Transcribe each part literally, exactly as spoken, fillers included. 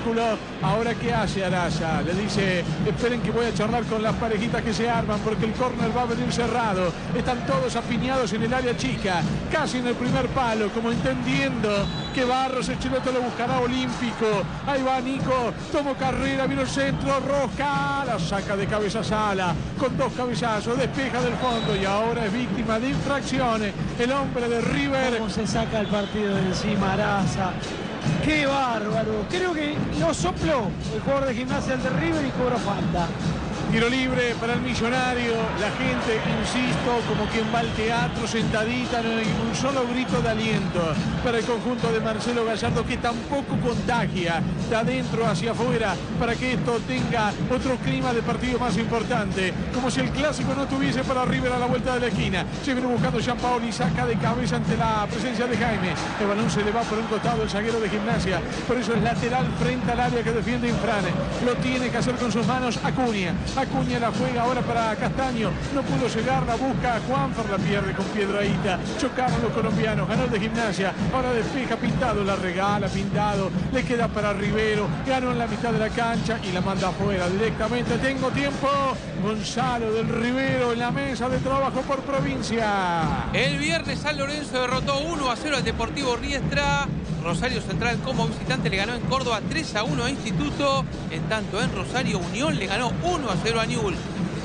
círculo. Ahora, ¿qué hace Araya? Le dice, esperen que voy a charlar con las parejitas que se arman, porque el córner va a venir cerrado. Están todos apiñados en el área chica, casi en el primer palo, como entendiendo que Barros Schelotto lo buscará olímpico. Ahí va Nico, tomó carrera, vino el centro, Rosca, la saca de cabeza Sala, con dos cabezazos, despeja del fondo y ahora es víctima de infracciones. El hombre de River. ¿Cómo se saca el partido de encima Araya? ¡Qué bárbaro! Creo que lo sopló el jugador de Gimnasia de River y cobró falta. Tiro libre para el Millonario. La gente, insisto, como quien va al teatro sentadita, no hay un solo grito de aliento para el conjunto de Marcelo Gallardo, que tampoco contagia de adentro hacia afuera, para que esto tenga otro clima de partido más importante, como si el clásico no tuviese para River a la vuelta de la esquina. Se viene buscando Gianpaoli, saca de cabeza ante la presencia de Jaime. El balón se le va por un costado el zaguero de Gimnasia, por eso es lateral frente al área que defiende Infrane. Lo tiene que hacer con sus manos Acuña. Acuña la juega ahora para Castaño, no pudo llegar, la busca Juanfer, la pierde con Piedrahita. Chocaron los colombianos, ganó el de Gimnasia, ahora despeja Pintado, la regala Pintado, le queda para Rivero, ganó en la mitad de la cancha y la manda afuera directamente. Tengo tiempo, Gonzalo del Rivero en la mesa de trabajo por provincia. El viernes San Lorenzo derrotó uno a cero al Deportivo Riestra. Rosario Central como visitante le ganó en Córdoba tres a uno a Instituto. En tanto en Rosario Unión le ganó uno a cero a Newell's.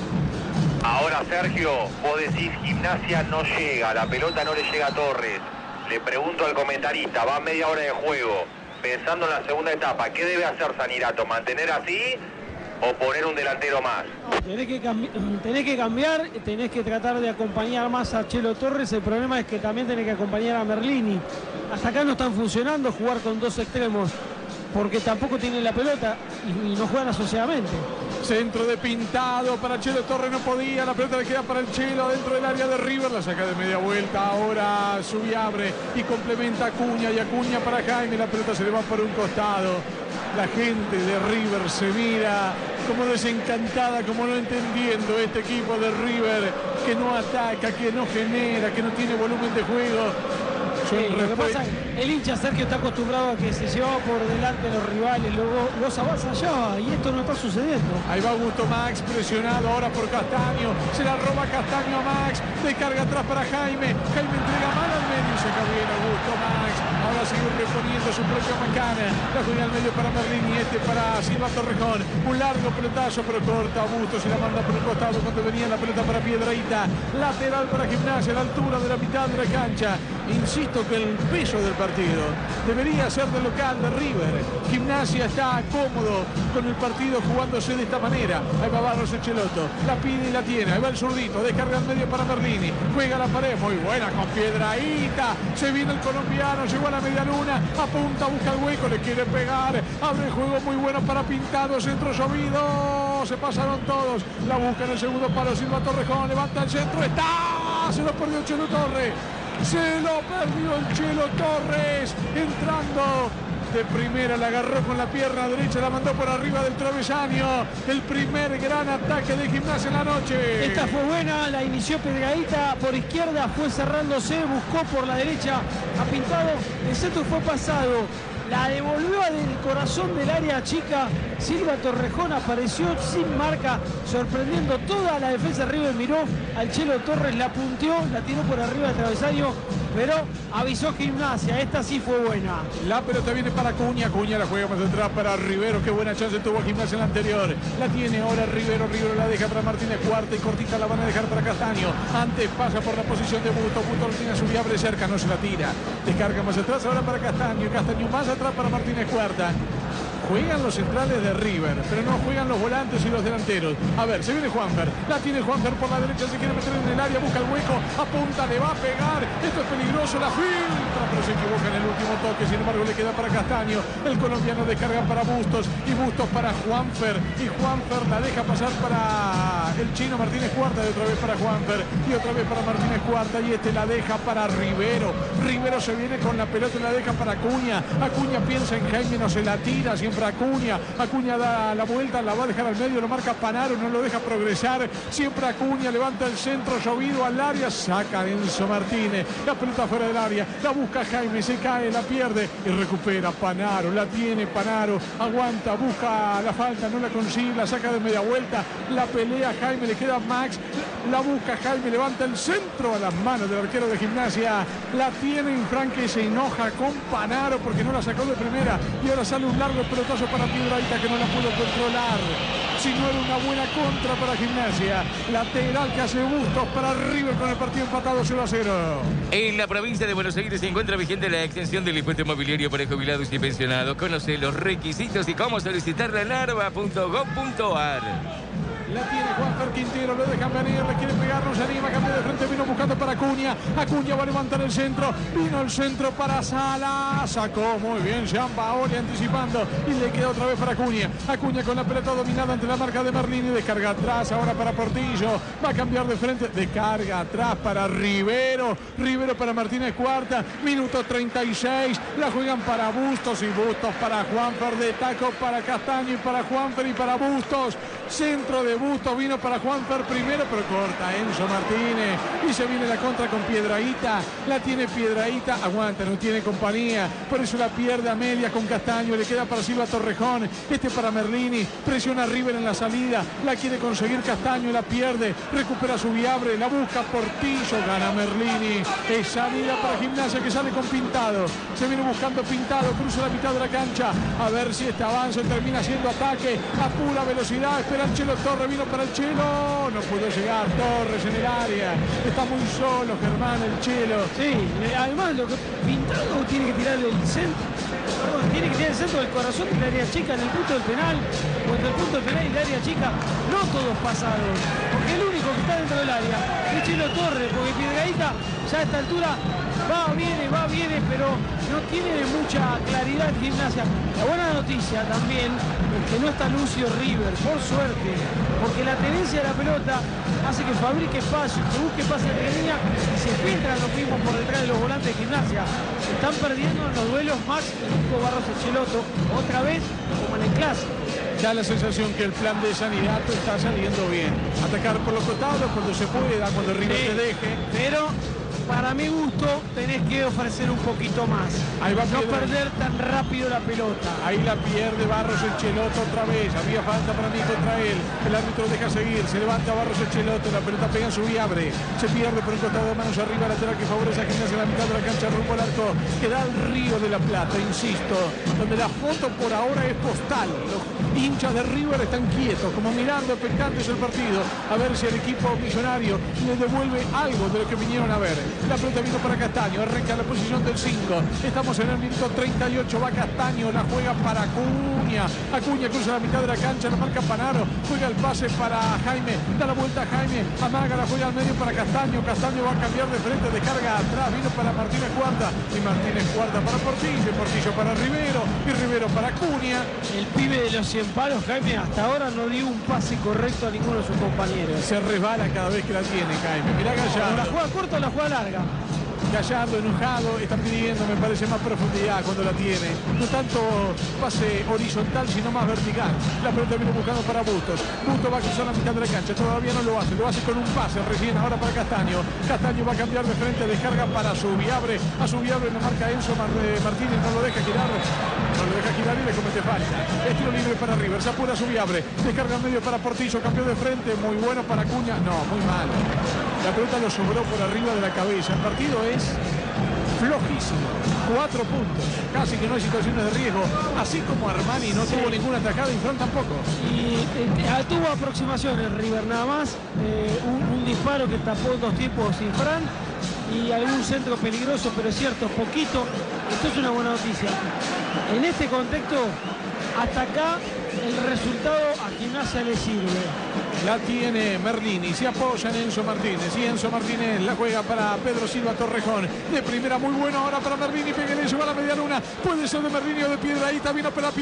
Ahora Sergio, vos decís Gimnasia no llega, la pelota no le llega a Torres. Le pregunto al comentarista, va media hora de juego, pensando en la segunda etapa, ¿qué debe hacer Sanirato? ¿Mantener así o poner un delantero más? No, tenés, que tenés que cambiar, tenés que tratar de acompañar más a Chelo Torres. El problema es que también tenés que acompañar a Merlini. Hasta acá no están funcionando jugar con dos extremos, porque tampoco tienen la pelota y, y no juegan asociadamente. Centro de Pintado para Chelo Torres, no podía, la pelota le queda para el Chelo dentro del área de River, la saca de media vuelta, ahora Subiabre y complementa Acuña, y Acuña para Jaime, la pelota se le va por un costado. La gente de River se mira como desencantada, como no entendiendo este equipo de River, que no ataca, que no genera, que no tiene volumen de juego. Sí, lo que pasa, el hincha Sergio está acostumbrado a que se llevaba por delante a los rivales, luego los avasallaba, y esto no está sucediendo. Ahí va Augusto Max, presionado ahora por Castaño, se la roba Castaño a Max, descarga atrás para Jaime, Jaime entrega mal al medio y se cae bien Augusto Max, ahora sigue reponiendo su propia macana, la juega al medio para Merlini, este para Silva Torrejón, un largo pelotazo pero corta Augusto, se la manda por el costado cuando venía la pelota para Piedrahita, lateral para Gimnasia a la altura de la mitad de la cancha. Insisto que el peso del partido debería ser del local de River. Gimnasia está cómodo con el partido jugándose de esta manera. Ahí va Barros Schelotto, la pide y la tiene. Ahí va el zurdito, descarga al medio para Merlini, juega la pared, muy buena con Piedrahita. Se viene el colombiano, llegó a la media luna, apunta, busca el hueco, le quiere pegar, abre el juego muy bueno para Pintado, centro llovido, se pasaron todos, la busca en el segundo palo Silva Torrejón, levanta el centro, está, se lo perdió Chelo Torres. Se lo perdió el Chelo Torres, entrando de primera, la agarró con la pierna derecha, la mandó por arriba del travesaño. El primer gran ataque de Gimnasia en la noche. Esta fue buena, la inició Piedrahita por izquierda, fue cerrándose, buscó por la derecha a Pintado, el centro fue pasado. La devolvió del corazón del área chica. Silva Torrejón apareció sin marca, sorprendiendo toda la defensa de River. Miró al Chelo Torres, la punteó, la tiró por arriba del travesaño, pero avisó Gimnasia. Esta sí fue buena. La pelota viene para Acuña. Acuña la juega más atrás para Rivero. Qué buena chance tuvo Gimnasia en la anterior. La tiene ahora Rivero. Rivero la deja para Martínez Cuarta y cortita la van a dejar para Castaño. Antes pasa por la posición de Busto. Busto lo tiene a Subiabre cerca, no se la tira. Descarga más atrás ahora para Castaño. Castaño más atrás para Martínez Cuarta. Juegan los centrales de River, pero no juegan los volantes y los delanteros. A ver, se viene Juanfer, la tiene Juanfer por la derecha, se quiere meter en el área, busca el hueco, apunta, le va a pegar, esto es peligroso, la filtra, pero se equivoca en el último toque, sin embargo le queda para Castaño, el colombiano descarga para Bustos, y Bustos para Juanfer, y Juanfer la deja pasar para el chino Martínez Cuarta, y otra vez para Juanfer, y otra vez para Martínez Cuarta, y este la deja para Rivero, Rivero se viene con la pelota y la deja para Acuña, Acuña piensa en Jaime, no se la tira, siempre Acuña, Acuña da la vuelta, la va a dejar al medio, lo marca Panaro, no lo deja progresar, siempre Acuña, levanta el centro, llovido al área, saca Enzo Martínez, la pelota fuera del área, la busca busca Jaime, se cae, la pierde y recupera Panaro, la tiene Panaro, aguanta, busca la falta, no la consigue, la saca de media vuelta, la pelea Jaime, le queda Max, la busca Jaime, levanta el centro a las manos del arquero de Gimnasia, la tiene Infran que se enoja con Panaro porque no la sacó de primera y ahora sale un largo pelotazo para Piedrahita que no la pudo controlar. Si no era una buena contra para Gimnasia, lateral que hace Bustos para River con el partido empatado cero a cero. En la provincia de Buenos Aires se encuentra vigente la extensión del impuesto inmobiliario para jubilados y pensionados. Conoce los requisitos y cómo solicitarla en larva punto gov punto ar. La tiene Juanfer Quintero, lo dejan venir, le quiere pegar, no se anima, cambia de frente, vino buscando para Acuña. Acuña va a levantar el centro, vino el centro para Sala, sacó muy bien Gianpaoli anticipando y le queda otra vez para Acuña. Acuña con la pelota dominada ante la marca de Merlini, descarga atrás ahora para Portillo, va a cambiar de frente, descarga atrás para Rivero, Rivero para Martínez Cuarta, minuto treinta y seis, la juegan para Bustos y Bustos para Juanfer, de taco para Castaño y para Juanfer y para Bustos, centro de Bustos, vino para Juanfer primero, pero corta Enzo Martínez y se viene la contra con Piedrahita, la tiene Piedrahita, aguanta, no tiene compañía, por eso la pierde a media con Castaño, le queda para Silva Torrejón, este para Merlini, presiona a River en la salida, la quiere conseguir Castaño, la pierde, recupera su Viabre, la busca Portillo, gana Merlini, es salida para Gimnasia que sale con Pintado, se viene buscando Pintado, cruza la mitad de la cancha, a ver si este avance termina siendo ataque a pura velocidad, espera el Chelo Torres, vino para el Chelo, no pudo llegar Torres en el área, está muy solo Germán el Chelo. Sí, además lo que Pintado tiene que tirar el centro, perdón, tiene que tirar el centro del corazón del área chica en el punto del penal, cuando el punto del penal y el área chica, no todos pasaron, porque el único que está dentro del área es Chelo Torres, porque Piedrahita ya a esta altura va, viene, va, viene, pero no tiene mucha claridad Gimnasia. La buena noticia también es que no está Lucio River, por suerte, porque la tenencia de la pelota hace que fabrique espacio, que busque pase de línea y se filtran los mismos por detrás de los volantes de Gimnasia. Se están perdiendo en los duelos Max y Nico Barros Echeloto, otra vez como en el clásico. Da la sensación que el plan de Sanidad está saliendo bien. Atacar por los costados cuando se pueda, cuando River Sí, te deje. pero para mi gusto tenés que ofrecer un poquito más. Ahí va no Piedra. perder tan rápido la pelota. Ahí la pierde Barros Echeloto otra vez. Había falta para mí contra él. El árbitro deja seguir. Se levanta Barros Echeloto. La pelota pega en su Viabre. Se pierde por un costado, manos arriba, lateral que favorece a Gimnasia en la mitad de la cancha rumbo al arco. Que da al Río de la Plata, insisto. Donde la foto por ahora es postal. Los hinchas de River están quietos, como mirando expectantes el partido. A ver si el equipo millonario le devuelve algo de lo que vinieron a ver. La pelota vino para Castaño, arranca la posición del cinco. Estamos en el minuto treinta y ocho, va Castaño, la juega para Acuña. Acuña cruza la mitad de la cancha, la marca Panaro, juega el pase para Jaime, da la vuelta a Jaime, amaga, la juega al medio para Castaño. Castaño va a cambiar de frente, descarga atrás, vino para Martínez Cuarta y Martínez Cuarta para Portillo, Portillo para Rivero y Rivero para Acuña. El pibe de los cien palos, Jaime, hasta ahora no dio un pase correcto a ninguno de sus compañeros. Se resbala cada vez que la tiene Jaime. Mirá Gallardo. ¿La juega corta o la juega larga? Gallardo enojado, está pidiendo, me parece, más profundidad cuando la tiene. No tanto pase horizontal, sino más vertical. La pelota viene buscando para Bustos. Bustos va a cruzar la mitad de la cancha, todavía no lo hace. Lo hace con un pase recién ahora para Castaño. Castaño va a cambiar de frente, descarga para Subiabre. A Subiabre le marca Enzo Martínez, no lo deja girar. No lo deja girar y le comete falta. Es tiro libre para River, se apura Subiabre. Descarga en medio para Portillo, cambió de frente. Muy bueno para Acuña. No, muy malo. La pelota lo sobró por arriba de la cabeza. El partido es flojísimo, cuatro puntos, casi que no hay situaciones de riesgo, así como Armani no sí. tuvo ninguna atajada y Fran tampoco. Y eh, tuvo aproximaciones River nada más, eh, un, un disparo que tapó dos tiempos sin Fran y algún centro peligroso, pero es cierto, poquito. Esto es una buena noticia. En este contexto, hasta acá el resultado a Gimnasia le sirve. La tiene Merlini, se apoya en Enzo Martínez y Enzo Martínez la juega para Pedro Silva Torrejón. De primera muy bueno ahora para Merlini, Peguele, lleva la media luna. Puede ser de Merlini o de Piedrahita, vino para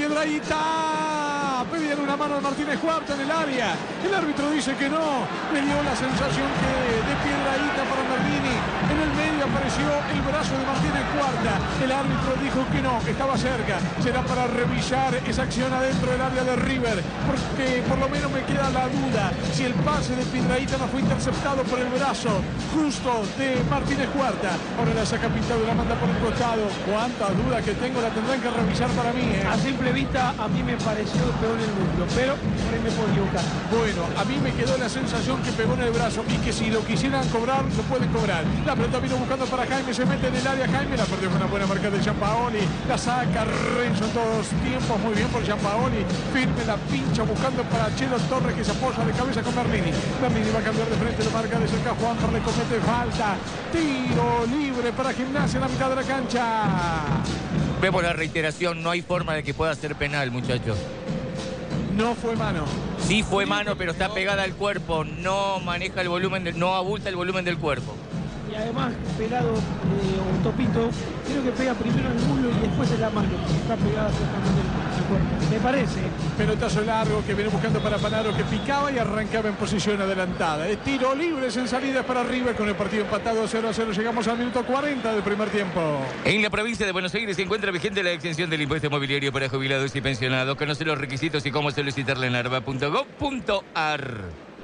Piedrahita. Pedían una mano de Martínez Cuarta en el área. El árbitro dice que no. Me dio la sensación que de Piedrahita para Merlini en el medio. y apareció el brazo de Martínez Cuarta. El árbitro dijo que no, que estaba cerca. Será para revisar esa acción adentro del área de River, porque por lo menos me queda la duda si el pase de Piedrahita no fue interceptado por el brazo justo de Martínez Cuarta. Ahora la saca Pintado y la manda por el costado. Cuántas dudas que tengo, la tendrán que revisar para mí, ¿eh? A simple vista a mí me pareció que pegó en el muslo, pero por ahí me puedo equivocar. Bueno, a mí me quedó la sensación que pegó en el brazo y que si lo quisieran cobrar, lo pueden cobrar. La pelota vino buscando para Jaime, se mete en el área Jaime, la perdió con una buena marca de Gianpaoli, la saca Renzo en todos tiempos, muy bien por Gianpaoli, firme la pincha buscando para Chelo Torres que se apoya de cabeza con Merlini. Merlini va a cambiar de frente, lo marca de cerca Juan, le comete falta, tiro libre para Gimnasia en la mitad de la cancha. Vemos la reiteración, no hay forma de que pueda ser penal, muchachos. No fue mano. Sí fue mano, pero está pegada al cuerpo, no maneja el volumen, del, no abulta el volumen del cuerpo. Y además, Pelado eh, o Topito, creo que pega primero en el muslo y después en la mano, está pegada totalmente el cuerpo. Me parece. Pelotazo largo que viene buscando para Panaro, que picaba y arrancaba en posición adelantada. Es tiro libre en salidas para River con el partido empatado cero a cero. Llegamos al minuto cuarenta del primer tiempo. En la provincia de Buenos Aires se encuentra vigente la exención del impuesto inmobiliario para jubilados y pensionados. Conoce los requisitos y cómo solicitarla en arba punto gov punto ar.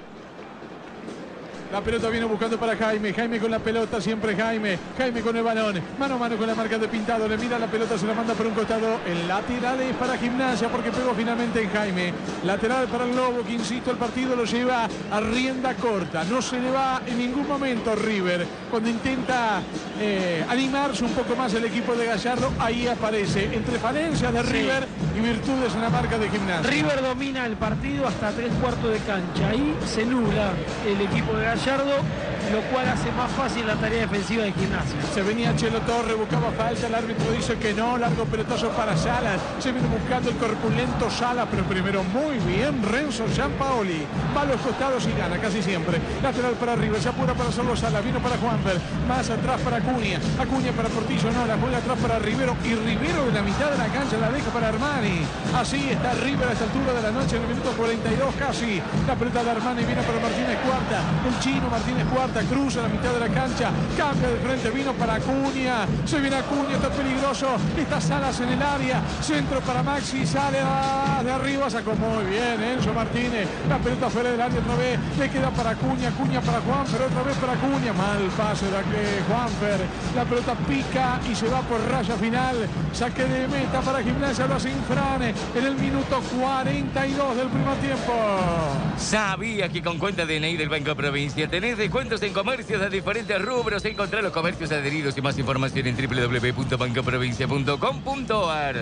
La pelota viene buscando para Jaime. Jaime con la pelota, siempre Jaime. Jaime con el balón. Mano a mano con la marca de Pintado. Le mira la pelota, se la manda por un costado. El lateral es para Gimnasia porque pegó finalmente en Jaime. Lateral para el Lobo, que insisto, el partido lo lleva a rienda corta. No se le va en ningún momento River. Cuando intenta eh, animarse un poco más el equipo de Gallardo, ahí aparece. Entre falencias de River sí. y virtudes en la marca de Gimnasia. River domina el partido hasta tres cuartos de cancha. Ahí se nubla el equipo de Gallardo, lo cual hace más fácil la tarea defensiva de Gimnasia. Se venía Chelo Torres, buscaba falta, el árbitro dice que no, largo pelotazo para Salas, se viene buscando el corpulento Salas, pero primero muy bien Renzo Gianpaoli, va a los costados y gana casi siempre. Lateral para River, se apura para hacerlo Salas, vino para Juanfer, más atrás para Acuña, Acuña para Portillo, no, la juega atrás para Rivero, y Rivero de la mitad de la cancha la deja para Armani. Así está River a esta altura de la noche, en el minuto cuarenta y dos casi. La pelota de Armani viene para Martínez Cuarta, el chino Martínez Cuarta cruza la mitad de la cancha, cambia de frente, vino para Acuña, se viene Acuña, está peligroso, está Salas en el área, centro para Maxi, sale ah, de arriba, sacó muy bien Enzo Martínez, la pelota fuera del área otra vez, le queda para Acuña, Acuña para Juanfer, otra vez para Acuña, mal pase de Juanfer, la pelota pica y se va por raya final, saque de meta para Gimnasia, lo hace Infrane en el minuto cuarenta y dos del primer tiempo. Sabía que con cuenta D N I del Banco Provincia tenés descuentos en comercios de diferentes rubros. Encontrá los comercios adheridos y más información en doble u doble u doble u punto banco provincia punto com punto ar.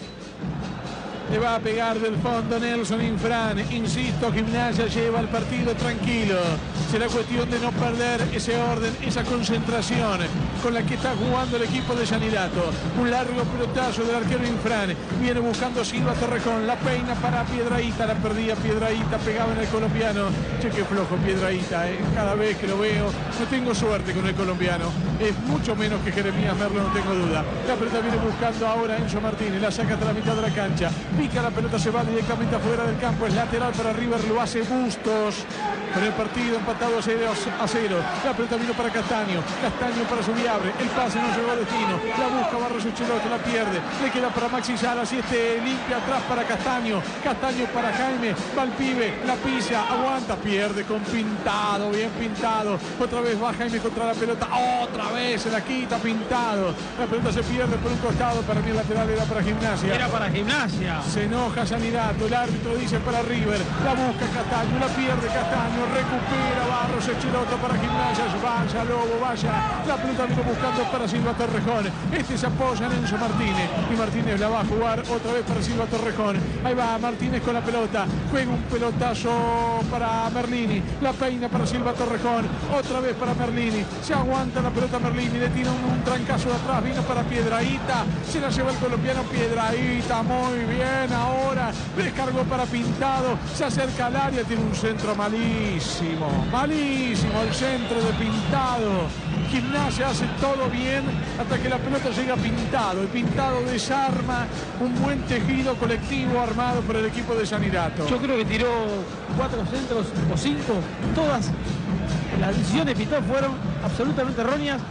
Le va a pegar del fondo Nelson Infran. Insisto, Gimnasia lleva el partido tranquilo. Será cuestión de no perder ese orden, esa concentración con la que está jugando el equipo de Sanirato. Un largo pelotazo del arquero Infran. Viene buscando Silva Torrejón. La peina para Piedrahita. La perdía Piedrahita. Pegaba en el colombiano. Che, qué flojo Piedrahita. ¿eh? Cada vez que lo veo, no tengo suerte con el colombiano. Es mucho menos que Jeremías Merlo, no tengo duda. La pelota viene buscando ahora Enzo Martínez. La saca hasta la mitad de la cancha. Pica la pelota, se va directamente afuera del campo. Es lateral para River, lo hace Bustos. Con el partido empatado a cero, a cero. La pelota vino para Castaño. Castaño para Subiabre. El pase no llegó a destino. La busca Barros Echelote, la pierde. Le queda para Maxi Salas y este limpia atrás para Castaño. Castaño para Jaime. Va el pibe, la pisa, aguanta, pierde con Pintado. Bien Pintado. Otra vez va Jaime contra la pelota. Otra vez se la quita Pintado. La pelota se pierde por un costado. Para mí el lateral era para Gimnasia. Era para Gimnasia. Se enoja Sanirato, el árbitro dice para River, la busca Castaño, la pierde Castaño, recupera Barros Echeloto para Gimnasia, vaya Lobo, vaya, la pelota vino buscando para Silva Torrejón, este se apoya en Enzo Martínez, y Martínez la va a jugar otra vez para Silva Torrejón, ahí va Martínez con la pelota, juega un pelotazo para Merlini, la peina para Silva Torrejón, otra vez para Merlini, se aguanta la pelota Merlini, le tira un, un trancazo de atrás, vino para Piedrahita, se la lleva el colombiano Piedrahita, muy bien, ahora descargó para Pintado, se acerca al área, tiene un centro malísimo, malísimo el centro de Pintado. Gimnasia hace todo bien hasta que la pelota llega a Pintado, y Pintado desarma un buen tejido colectivo armado por el equipo de Sanirato. Yo creo que tiró cuatro centros o cinco, todas las decisiones de Pintado fueron absolutamente erróneas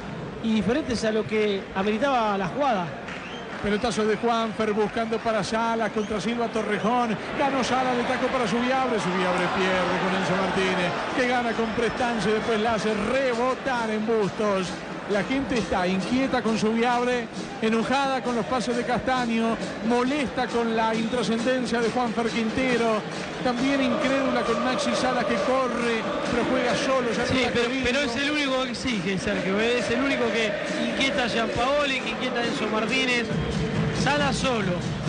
y diferentes a lo que ameritaba la jugada. Pelotazo de Juanfer buscando para Salas contra Silva Torrejón. Ganó Salas, le tacó para Subiabre. Subiabre pierde con Enzo Martínez, que gana con prestancia y después la hace rebotar en Bustos. La gente está inquieta con Subiabre, enojada con los pases de Castaño, molesta con la intrascendencia de Juanfer Quintero, también incrédula con Maxi Salas, que corre, pero juega solo. Ya sí, no pero, pero es el único que exige, Sergio. Es el único que inquieta a Gianpaoli, que inquieta a Enzo Martínez. Salas solo.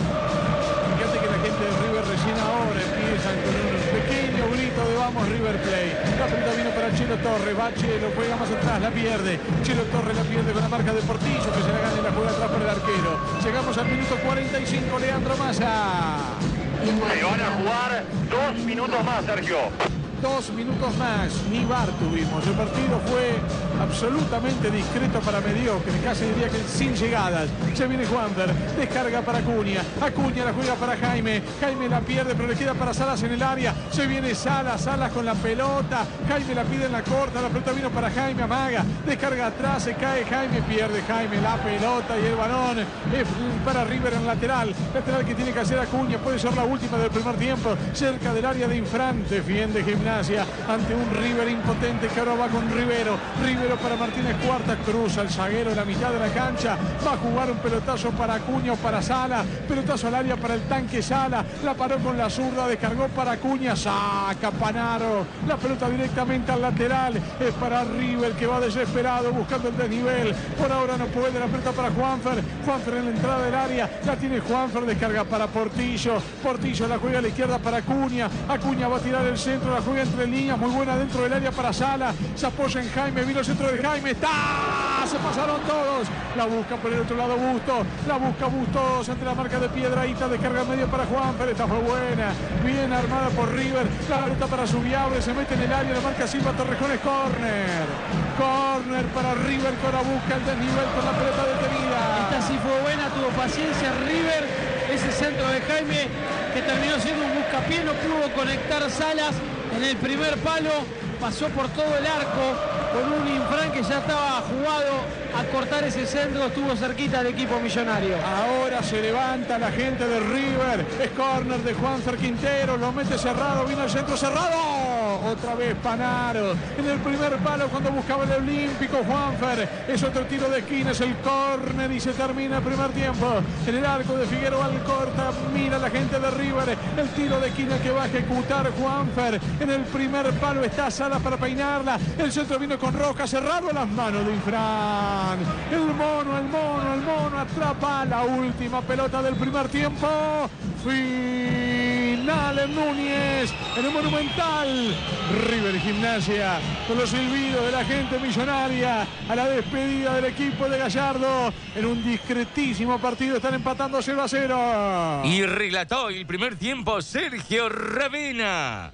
Fíjate que la gente de River recién ahora empiezan con un pequeño grito de vamos River Play. La pelota vino para Chelo Torres, va Chelo, juega más atrás, la pierde. Chelo Torres la pierde con la marca de Portillo, que se la gana y la juega atrás por el arquero. Llegamos al minuto cuarenta y cinco, Leandro Massa. Se van a jugar dos minutos más, Sergio. Dos minutos más, ni V A R tuvimos. El partido fue absolutamente discreto para mediocre, casi diría que sin llegadas. Se viene Juanfer, descarga para Acuña. Acuña la juega para Jaime. Jaime la pierde, pero le queda para Salas en el área. Se viene Salas, Salas con la pelota. Jaime la pide en la corta, la pelota vino para Jaime, amaga. Descarga atrás, se cae Jaime, pierde Jaime la pelota y el balón es para River en lateral. Lateral que tiene que hacer Acuña, puede ser la última del primer tiempo. Cerca del área de Infran, defiende Gimnasia ante un River impotente que ahora va con Rivero. Rivero para Martínez Cuarta, cruza el zaguero en la mitad de la cancha, va a jugar un pelotazo para Acuña o para Sala, pelotazo al área para el tanque Sala, la paró con la zurda, descargó para Acuña, saca Panaro, la pelota directamente al lateral, es para River que va desesperado buscando el desnivel, por ahora no puede, la pelota para Juanfer, Juanfer en la entrada del área, la tiene Juanfer, descarga para Portillo, Portillo la juega a la izquierda para Acuña, Acuña va a tirar el centro, la juega entre líneas, muy buena dentro del área para Sala, se apoya en Jaime, vino el centro de Jaime, está, se pasaron todos, la busca por el otro lado Bustos, la busca Bustos ante la marca de Piedrahita, descarga medio para Juanfer, esta fue buena, bien armada por River, la pelota para Subiabre, se mete en el área, la marca Silva Torrejón, es córner, córner para River, que ahora busca el desnivel con la pelota detenida. Esta sí fue buena, tuvo paciencia River, ese centro de Jaime que terminó siendo un buscapié, no pudo conectar Salas en el primer palo, pasó por todo el arco con un Infran que ya estaba jugado a cortar ese centro, estuvo cerquita del equipo millonario. Ahora se levanta la gente de River, es córner de Juanfer Quintero, lo mete cerrado, vino el centro cerrado, otra vez Panaro, en el primer palo cuando buscaba el olímpico Juanfer, es otro tiro de esquina, es el córner y se termina el primer tiempo, en el arco de Figueroa Alcorta, mira la gente de River, el tiro de esquina que va a ejecutar Juanfer, en el primer palo está Salas para peinarla, el centro vino con Roca, cerrado a las manos de Infran. El mono, el mono, el mono atrapa la última pelota del primer tiempo. Final en Núñez, en el Monumental. River y Gimnasia con los silbidos de la gente millonaria a la despedida del equipo de Gallardo. En un discretísimo partido están empatando cero a cero. Y relató el primer tiempo Sergio Ravena.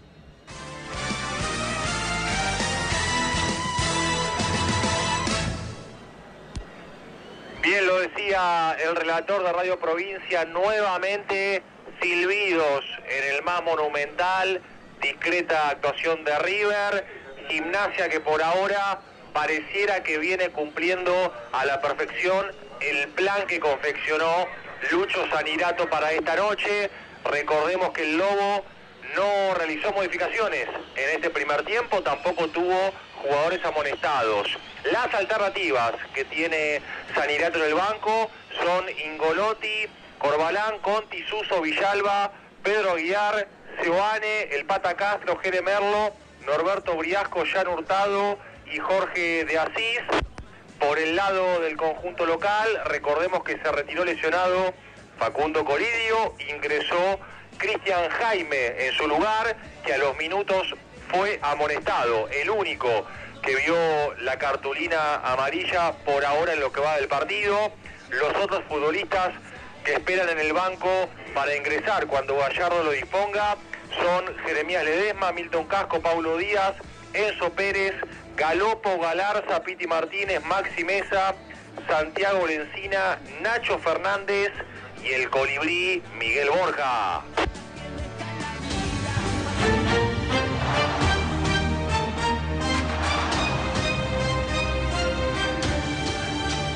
Bien lo decía el relator de Radio Provincia, nuevamente silbidos en el más monumental, discreta actuación de River, Gimnasia que por ahora pareciera que viene cumpliendo a la perfección el plan que confeccionó Lucho Sanirato para esta noche. Recordemos que el Lobo no realizó modificaciones en este primer tiempo, tampoco tuvo jugadores amonestados. Las alternativas que tiene Sanirato en el banco son Ingolotti, Corbalán, Conti, Suso, Villalba, Pedro Aguiar, Seoane, el Pata Castro, Jere Merlo, Norberto Briasco, Jan Hurtado y Jorge de Asís. Por el lado del conjunto local, recordemos que se retiró lesionado Facundo Coridio, ingresó Cristian Jaime en su lugar, que a los minutos fue amonestado, el único que vio la cartulina amarilla por ahora en lo que va del partido. Los otros futbolistas que esperan en el banco para ingresar cuando Gallardo lo disponga son Jeremías Ledesma, Milton Casco, Paulo Díaz, Enzo Pérez, Galopo, Galarza, Piti Martínez, Maxi Mesa, Santiago Lencina, Nacho Fernández y el colibrí Miguel Borja.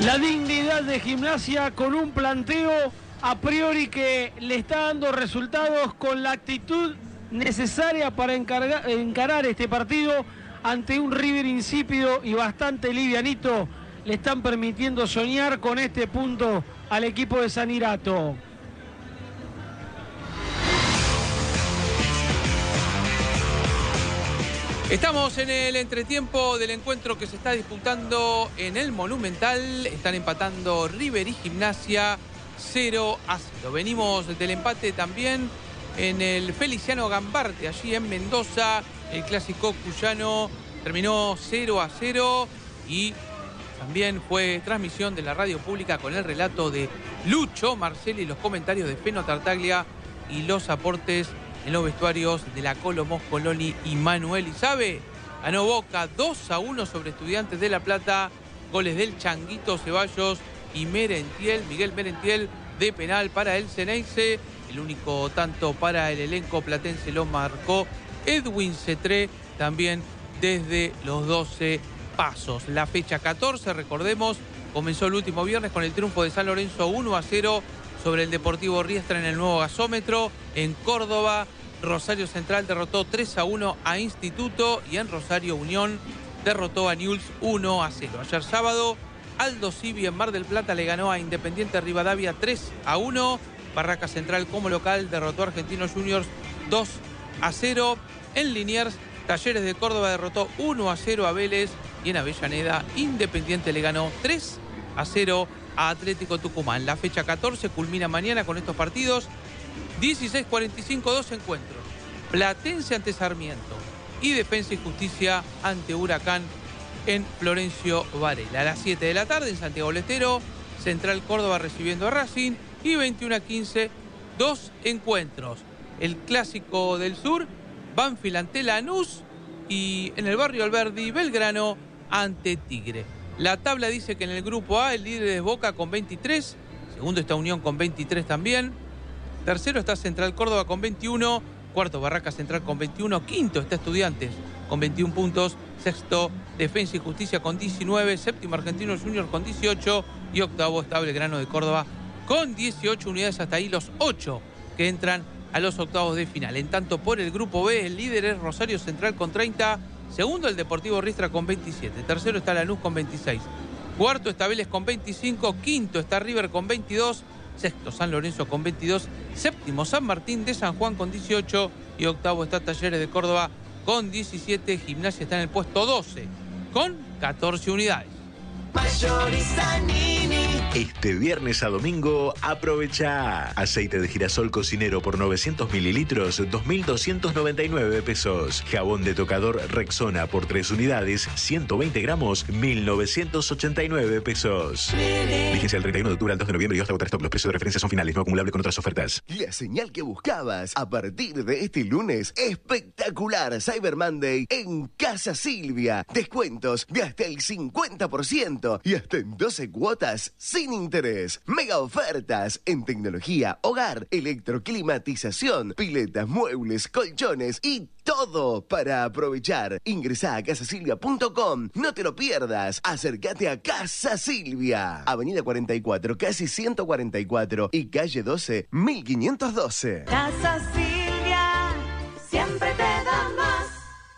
La dignidad de Gimnasia con un planteo a priori que le está dando resultados, con la actitud necesaria para encargar, encarar este partido ante un River insípido y bastante livianito. Le están permitiendo soñar con este punto al equipo de Sanirato. Estamos en el entretiempo del encuentro que se está disputando en el Monumental. Están empatando River y Gimnasia cero a cero. Venimos del empate también en el Feliciano Gambarte, allí en Mendoza. El clásico cuyano terminó cero a cero y también fue transmisión de la radio pública con el relato de Lucho Marcelli, los comentarios de Feno Tartaglia y los aportes en los vestuarios de la Colo Moscoloni y Manuel Izabe. Ganó Boca dos a uno sobre Estudiantes de La Plata. Goles del Changuito Ceballos y Merentiel, Miguel Merentiel, de penal para el Ceneice. El único tanto para el elenco platense lo marcó Edwin Cetré, también desde los doce pasos. La fecha catorce, recordemos, comenzó el último viernes con el triunfo de San Lorenzo uno a cero sobre el Deportivo Riestra en el nuevo gasómetro. En Córdoba, Rosario Central derrotó tres a uno a Instituto y en Rosario Unión derrotó a Newell's uno a cero. Ayer sábado, Aldo Civi en Mar del Plata le ganó a Independiente Rivadavia tres a uno. Barraca Central como local derrotó a Argentinos Juniors dos a cero. En Liniers, Talleres de Córdoba derrotó uno a cero a Vélez. Y en Avellaneda, Independiente le ganó tres a cero a Atlético Tucumán. La fecha catorce culmina mañana con estos partidos. dieciséis cuarenta y cinco, dos encuentros. Platense ante Sarmiento y Defensa y Justicia ante Huracán en Florencio Varela. A las siete de la tarde en Santiago del Estero, Central Córdoba recibiendo a Racing. Y veintiuno a quince, dos encuentros. El Clásico del Sur, Banfield ante Lanús. Y en el barrio Alberdi, Belgrano ante Tigre. La tabla dice que en el grupo A el líder es Boca con veintitrés. Segundo está Unión con veintitrés también. Tercero está Central Córdoba con veintiuno. Cuarto, Barraca Central con veintiuno. Quinto está Estudiantes con veintiún puntos. Sexto, Defensa y Justicia con diecinueve. Séptimo, Argentinos Juniors con dieciocho. Y octavo está Belgrano de Córdoba con dieciocho unidades. Hasta ahí los ocho que entran a los octavos de final. En tanto, por el grupo B, el líder es Rosario Central con treinta. Segundo, el Deportivo Riestra con veintisiete. Tercero está Lanús con veintiséis. Cuarto está Vélez con veinticinco. Quinto está River con veintidós. Sexto, San Lorenzo con veintidós. Séptimo, San Martín de San Juan con dieciocho. Y octavo está Talleres de Córdoba con diecisiete. Gimnasia está en el puesto doce con catorce unidades. Este viernes a domingo, aprovecha. Aceite de girasol cocinero por novecientos mililitros, dos mil doscientos noventa y nueve pesos. Jabón de tocador Rexona por tres unidades, ciento veinte gramos, mil novecientos ochenta y nueve pesos. Vigencia del treinta y uno de octubre al dos de noviembre y hasta agotar stock. Los precios de referencia son finales, no acumulable con otras ofertas. La señal que buscabas a partir de este lunes. Espectacular Cyber Monday en Casa Silvia. Descuentos de hasta el cincuenta por ciento y hasta en doce cuotas sin interés. Mega ofertas en tecnología, hogar, electroclimatización, piletas, muebles, colchones y todo para aprovechar. Ingresá a casa silvia punto com. No te lo pierdas. Acércate a Casa Silvia. Avenida cuarenta y cuatro, casi ciento cuarenta y cuatro y calle doce, mil quinientos doce. Casa Silvia, siempre te da más.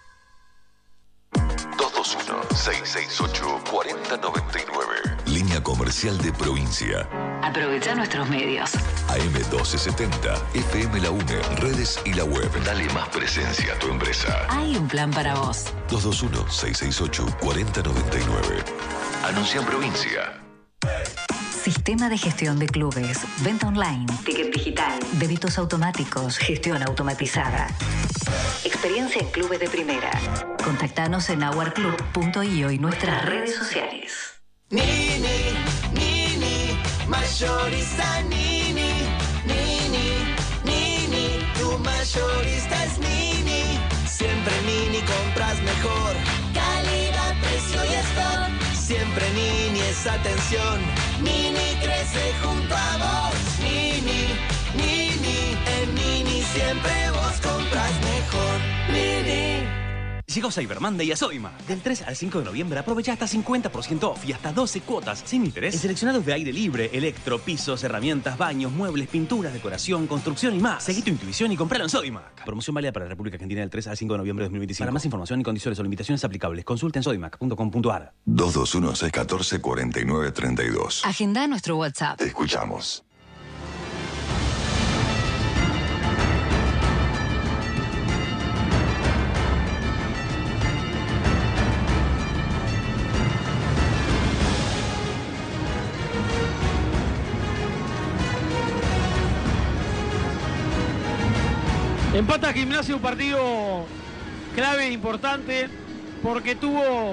dos dos uno, seis seis ocho, cuatro cero nueve nueve. Línea comercial de provincia. Aprovecha nuestros medios. A M doce setenta, F M La UNE, redes y la web. Dale más presencia a tu empresa. Hay un plan para vos. dos dos uno, seis seis ocho, cuatro cero nueve nueve. Anuncia en provincia. Sistema de gestión de clubes, venta online, ticket digital, débitos automáticos, gestión automatizada. Experiencia en clubes de primera. Contactanos en our club punto i o y nuestras redes sociales. Nini, Nini, mayorista Nini, Nini, Nini, tu mayorista es Nini. Siempre Nini compras mejor, calidad, precio y stock. Siempre Nini es atención, Nini crece junto a vos. Nini, Nini, en Nini siempre vos compras mejor. Nini. Llegó Cyber Monday a Sodimac. Del tres al cinco de noviembre aprovecha hasta cincuenta por ciento off y hasta doce cuotas sin interés en seleccionados de aire libre, electro, pisos, herramientas, baños, muebles, pinturas, decoración, construcción y más. Seguí tu intuición y compralo en Sodimac. Promoción válida para la República Argentina del tres al cinco de noviembre de dos mil veinticinco. Para más información y condiciones o limitaciones aplicables, consulta en sodimac punto com punto a r. dos dos uno, seis uno cuatro, cuatro nueve tres dos. Agenda nuestro WhatsApp. Te escuchamos. Empata Gimnasia, un partido clave, importante, porque tuvo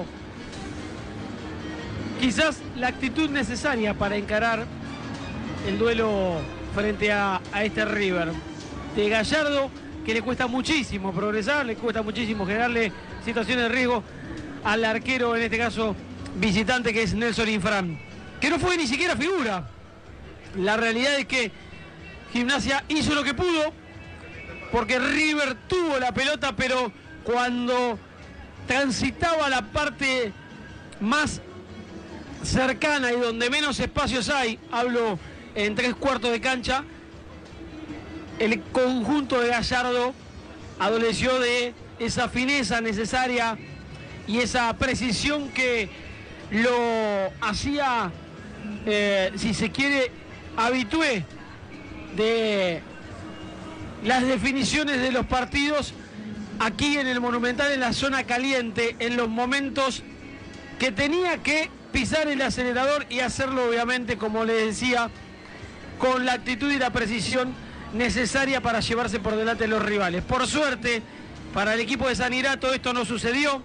quizás la actitud necesaria para encarar el duelo frente a, a este River. De Gallardo, que le cuesta muchísimo progresar, le cuesta muchísimo generarle situaciones de riesgo al arquero, en este caso visitante, que es Nelson Infran, que no fue ni siquiera figura. La realidad es que Gimnasia hizo lo que pudo, porque River tuvo la pelota, pero cuando transitaba la parte más cercana y donde menos espacios hay, hablo en tres cuartos de cancha, el conjunto de Gallardo adoleció de esa fineza necesaria y esa precisión que lo hacía, eh, si se quiere, habitué de las definiciones de los partidos aquí en el Monumental, en la zona caliente, en los momentos que tenía que pisar el acelerador y hacerlo, obviamente, como les decía, con la actitud y la precisión necesaria para llevarse por delante de los rivales. Por suerte, para el equipo de Sanirato esto no sucedió.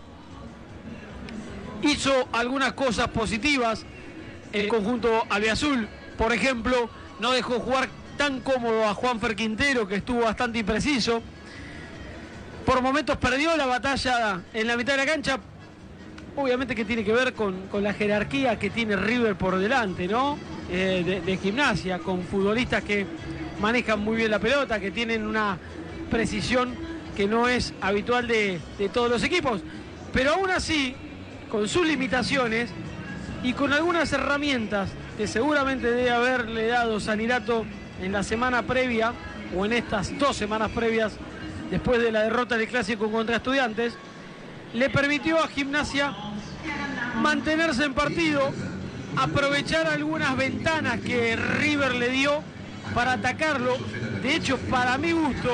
Hizo algunas cosas positivas el conjunto albiazul. Por ejemplo, no dejó jugar tan cómodo a Juanfer Quintero, que estuvo bastante impreciso. Por momentos perdió la batalla en la mitad de la cancha. Obviamente que tiene que ver con, con la jerarquía que tiene River por delante, ¿no? Eh, de, de Gimnasia, con futbolistas que manejan muy bien la pelota, que tienen una precisión que no es habitual de, de todos los equipos. Pero aún así, con sus limitaciones y con algunas herramientas que seguramente debe haberle dado Sanirato en la semana previa, o en estas dos semanas previas, después de la derrota del Clásico contra Estudiantes, le permitió a Gimnasia mantenerse en partido, aprovechar algunas ventanas que River le dio para atacarlo. De hecho, para mi gusto,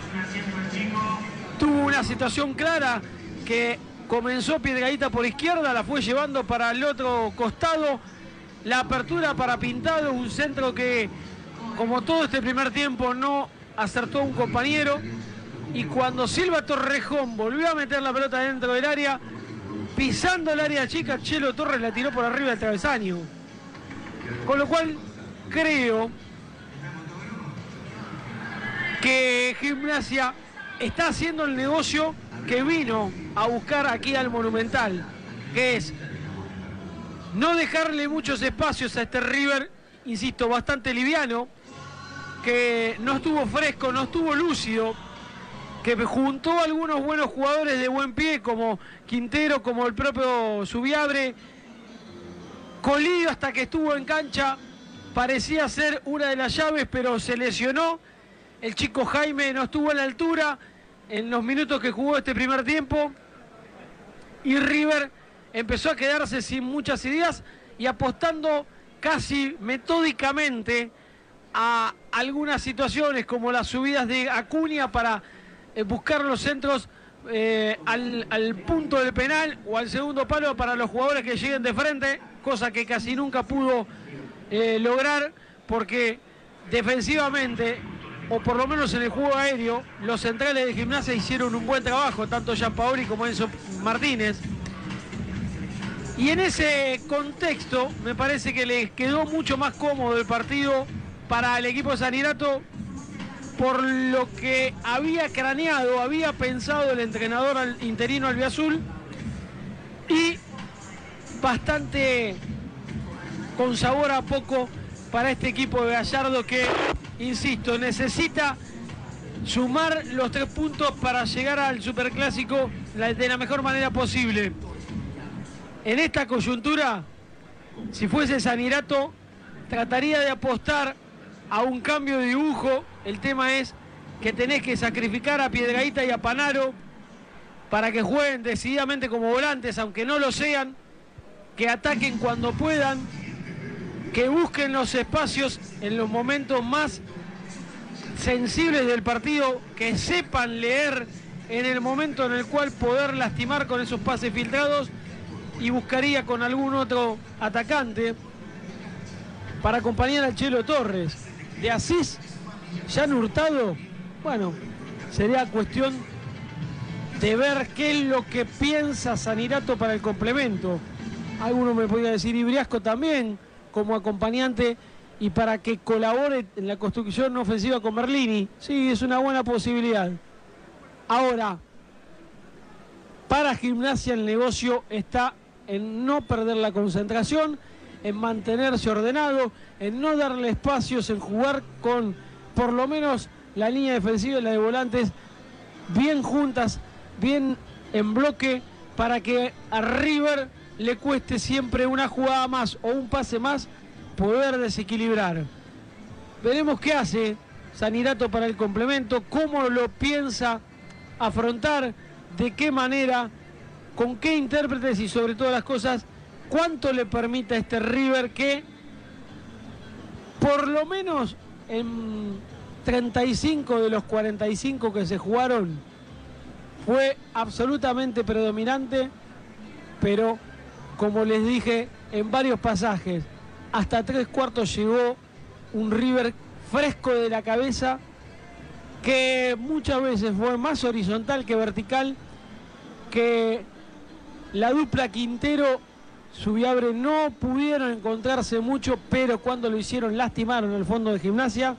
tuvo una situación clara que comenzó Piedrahita por izquierda, la fue llevando para el otro costado, la apertura para Pintado, un centro que, como todo este primer tiempo, no acertó a un compañero, y cuando Silva Torrejón volvió a meter la pelota dentro del área, pisando el área chica, Chelo Torres la tiró por arriba del travesaño. Con lo cual creo que Gimnasia está haciendo el negocio que vino a buscar aquí al Monumental, que es no dejarle muchos espacios a este River, insisto, bastante liviano, que no estuvo fresco, no estuvo lúcido, que juntó a algunos buenos jugadores de buen pie, como Quintero, como el propio Subiabre. Colidio, hasta que estuvo en cancha, parecía ser una de las llaves, pero se lesionó. El chico Jaime no estuvo a la altura en los minutos que jugó este primer tiempo, y River empezó a quedarse sin muchas ideas y apostando casi metódicamente a algunas situaciones, como las subidas de Acuña para eh, buscar los centros eh, al, al punto del penal o al segundo palo para los jugadores que lleguen de frente, cosa que casi nunca pudo eh, lograr, porque defensivamente, o por lo menos en el juego aéreo, los centrales de Gimnasia hicieron un buen trabajo, tanto Gianpaoli como Enzo Martínez. Y en ese contexto me parece que les quedó mucho más cómodo el partido para el equipo de Sanirato, por lo que había craneado, había pensado el entrenador interino albiazul, y bastante con sabor a poco para este equipo de Gallardo, que, insisto, necesita sumar los tres puntos para llegar al Superclásico de la mejor manera posible. En esta coyuntura, si fuese Sanirato, trataría de apostar a un cambio de dibujo. El tema es que tenés que sacrificar a Piedrahita y a Panaro para que jueguen decididamente como volantes, aunque no lo sean, que ataquen cuando puedan, que busquen los espacios en los momentos más sensibles del partido, que sepan leer en el momento en el cual poder lastimar con esos pases filtrados, y buscaría con algún otro atacante para acompañar al Chelo Torres. De Asís, Jan Hurtado, bueno, sería cuestión de ver qué es lo que piensa Sanirato para el complemento. Alguno me podría decir Ibriasco también como acompañante y para que colabore en la construcción ofensiva con Merlini. Sí, es una buena posibilidad. Ahora, para Gimnasia el negocio está en no perder la concentración, en mantenerse ordenado, en no darle espacios, en jugar con por lo menos la línea defensiva y la de volantes bien juntas, bien en bloque, para que a River le cueste siempre una jugada más o un pase más poder desequilibrar. Veremos qué hace Sanirato para el complemento, cómo lo piensa afrontar, de qué manera, con qué intérpretes y sobre todas las cosas, cuánto le permite a este River que por lo menos en treinta y cinco de los cuarenta y cinco que se jugaron fue absolutamente predominante, pero como les dije en varios pasajes, hasta tres cuartos llegó un River fresco de la cabeza, que muchas veces fue más horizontal que vertical, que la dupla Quintero Subiabre no pudieron encontrarse mucho, pero cuando lo hicieron lastimaron el fondo de Gimnasia,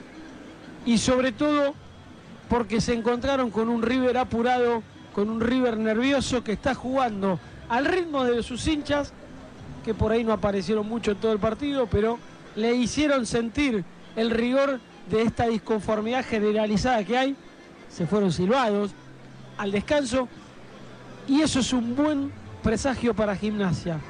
y sobre todo porque se encontraron con un River apurado, con un River nervioso que está jugando al ritmo de sus hinchas, que por ahí no aparecieron mucho en todo el partido, pero le hicieron sentir el rigor de esta disconformidad generalizada que hay. Se fueron silbados al descanso y eso es un buen presagio para Gimnasia.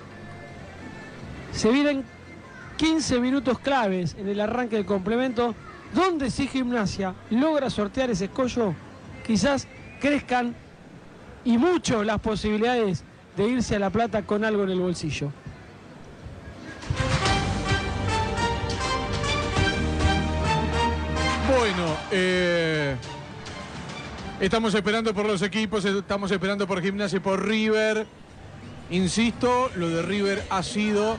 Se vienen quince minutos claves en el arranque del complemento, donde si Gimnasia logra sortear ese escollo, quizás crezcan y mucho las posibilidades de irse a La Plata con algo en el bolsillo. Bueno, eh, estamos esperando por los equipos, estamos esperando por Gimnasia y por River. Insisto, lo de River ha sido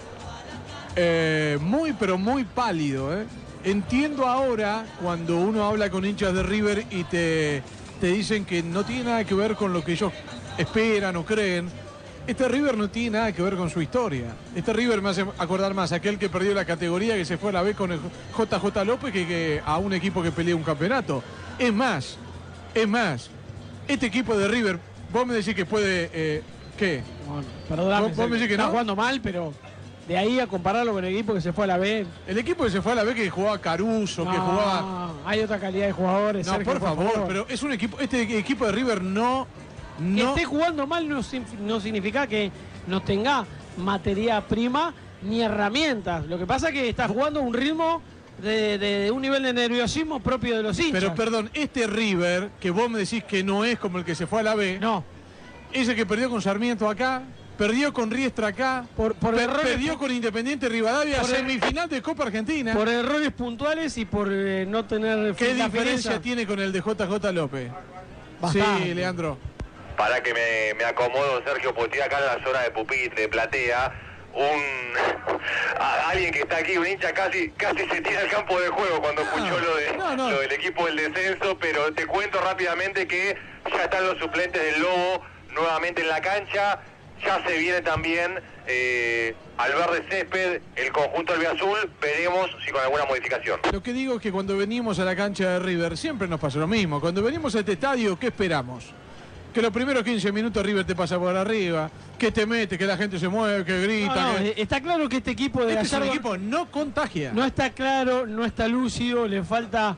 eh, muy, pero muy pálido. ¿eh? Entiendo ahora cuando uno habla con hinchas de River y te, te dicen que no tiene nada que ver con lo que ellos esperan o creen. Este River no tiene nada que ver con su historia. Este River me hace acordar más a aquel que perdió la categoría, que se fue a la B con el J J López, que, que a un equipo que pelea un campeonato. Es más, es más, este equipo de River, vos me decís que puede... Eh, ¿Qué? Bueno, perdóname, ¿Vos, vos me decís que está no? jugando mal, pero de ahí a compararlo con el equipo que se fue a la B. El equipo que se fue a la B, que jugaba Caruso, no, que jugaba... hay otra calidad de jugadores. No, Sergio, por, favor, por favor, pero es un equipo, este equipo de River no... no... Que esté jugando mal no, no significa que no tenga materia prima ni herramientas. Lo que pasa es que está jugando a un ritmo de, de, de un nivel de nerviosismo propio de los hinchas. Pero perdón, este River, que vos me decís que no es como el que se fue a la B, no, es el que perdió con Sarmiento acá, perdió con Riestra acá, por, por per, errores, perdió con Independiente Rivadavia, por semifinal de Copa Argentina. Por errores puntuales y por eh, no tener... ¿Qué la diferencia fineza tiene con el de J J López? Bastante. Sí, Leandro. Para que me, me acomodo, Sergio, porque estoy acá en la zona de pupitre, de platea, un a, alguien que está aquí, un hincha casi casi se tira al campo de juego cuando escuchó lo, de, no, no. lo del equipo del descenso, pero te cuento rápidamente que ya están los suplentes del Lobo nuevamente en la cancha, ya se viene también eh, al verde césped el conjunto albiazul, veremos si con alguna modificación. Lo que digo es que cuando venimos a la cancha de River siempre nos pasa lo mismo. Cuando venimos a este estadio, ¿qué esperamos? Que los primeros quince minutos River te pasa por arriba, que te mete, que la gente se mueve, que grita. No, no, que... Está claro que este equipo de Este es un Gallardo equipo no contagia. no está claro, no está lúcido, le falta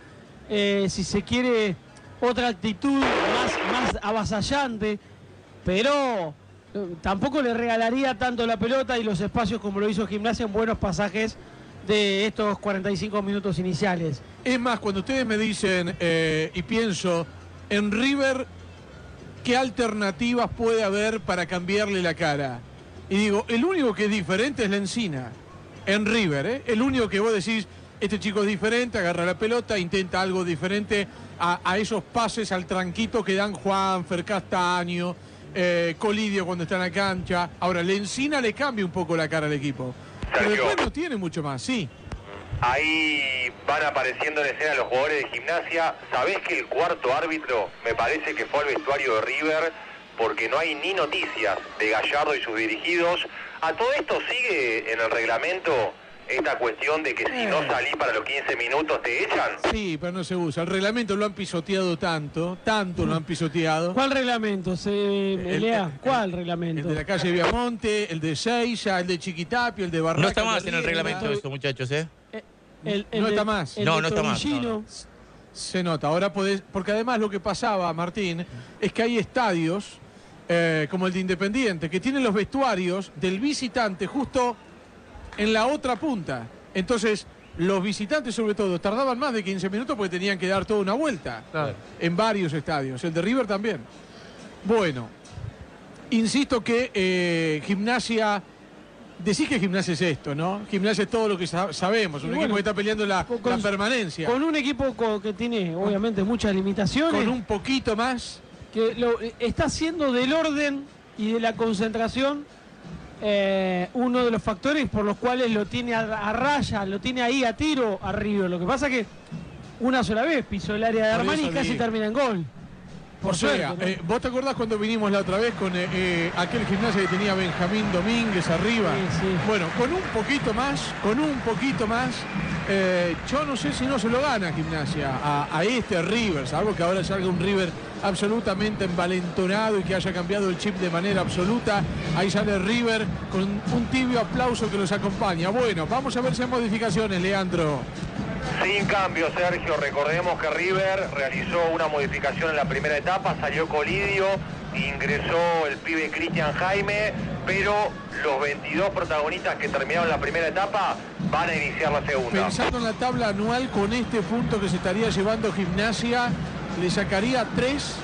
eh, si se quiere, otra actitud más, más avasallante, pero eh, tampoco le regalaría tanto la pelota y los espacios como lo hizo Gimnasia en buenos pasajes de estos cuarenta y cinco minutos iniciales. Es más, cuando ustedes me dicen, eh, y pienso, en River, ¿qué alternativas puede haber para cambiarle la cara? Y digo, el único que es diferente es Lencina. En River, ¿eh? El único que vos decís, este chico es diferente, agarra la pelota, intenta algo diferente a, a esos pases al tranquito que dan Juanfer, Castaño, eh, Colidio cuando está en la cancha. Ahora, Lencina le cambia un poco la cara al equipo. Pero después no tiene mucho más, sí. Ahí van apareciendo en escena los jugadores de Gimnasia. ¿Sabés que el cuarto árbitro me parece que fue al vestuario de River? Porque no hay ni noticias de Gallardo y sus dirigidos. A todo esto sigue en el reglamento esta cuestión de que si Eh. no salís para los quince minutos te echan. Sí, pero no se usa. El reglamento lo han pisoteado tanto, tanto lo han pisoteado. ¿Cuál reglamento, se El- Lea? el- ¿Cuál reglamento? El de la calle Viamonte, el de Seiza, el de Chiquitapio, el de Barraca. No está el de más en el Riera. reglamento eso, muchachos, ¿eh? El- el no de- está más. el No, de no está más, Torrellino. Se nota. Ahora podés. Porque además lo que pasaba, Martín, es que hay estadios, eh, como el de Independiente, que tienen los vestuarios del visitante justo en la otra punta. Entonces, los visitantes, sobre todo, tardaban más de quince minutos porque tenían que dar toda una vuelta. Claro. En varios estadios. El de River también. Bueno, insisto que eh, Gimnasia. Decís que Gimnasia es esto, ¿no? Gimnasia es todo lo que sa- sabemos. Un Y equipo bueno, que está peleando la, con- la permanencia. Con un equipo co- que tiene, obviamente, muchas limitaciones. Con un poquito más. Que lo, está haciendo del orden y de la concentración eh, uno de los factores por los cuales lo tiene a, a raya, lo tiene ahí a tiro a River. Lo que pasa que una sola vez pisó el área de Por Armani eso y casi digo. termina en gol. Por O sea, suerte, ¿no? eh, ¿vos te acordás cuando vinimos la otra vez con eh, eh, aquel Gimnasia que tenía Benjamín Domínguez arriba? Sí, sí. Bueno, con un poquito más, con un poquito más, eh, yo no sé si no se lo gana Gimnasia a, a este River, salvo que ahora salga un River absolutamente envalentonado y que haya cambiado el chip de manera absoluta. Ahí sale River con un tibio aplauso que los acompaña. Bueno, vamos a ver si hay modificaciones, Leandro. Sin cambio, Sergio. Recordemos que River realizó una modificación en la primera etapa, salió Colidio, ingresó el pibe Cristian Jaime, pero los veintidós protagonistas que terminaron la primera etapa van a iniciar la segunda. Pensando en la tabla anual con este punto que se estaría llevando Gimnasia, le sacaría tres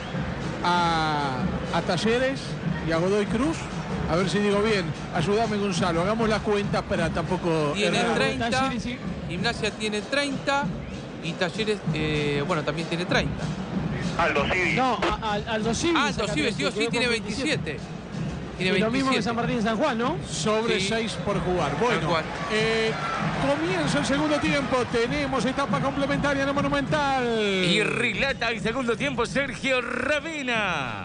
a, a Talleres y a Godoy Cruz. A ver si digo bien. Ayúdame, Gonzalo. Hagamos las cuentas para tampoco Tiene errar. treinta, Talleres sí. Gimnasia tiene treinta y Talleres, eh, bueno, también tiene treinta. Aldo Civi. No, a- a- Aldo Civi. Ah, saca Aldo Civi, sí, treinta, sí, quedó tiene con veintisiete. Y Tiene lo mismo que veintisiete. San Martín y San Juan, ¿no? Sobre Sí. seis por jugar. Bueno, Tal cual. eh, comienza el segundo tiempo. Tenemos etapa complementaria en el Monumental. Y relata el segundo tiempo Sergio Ravena.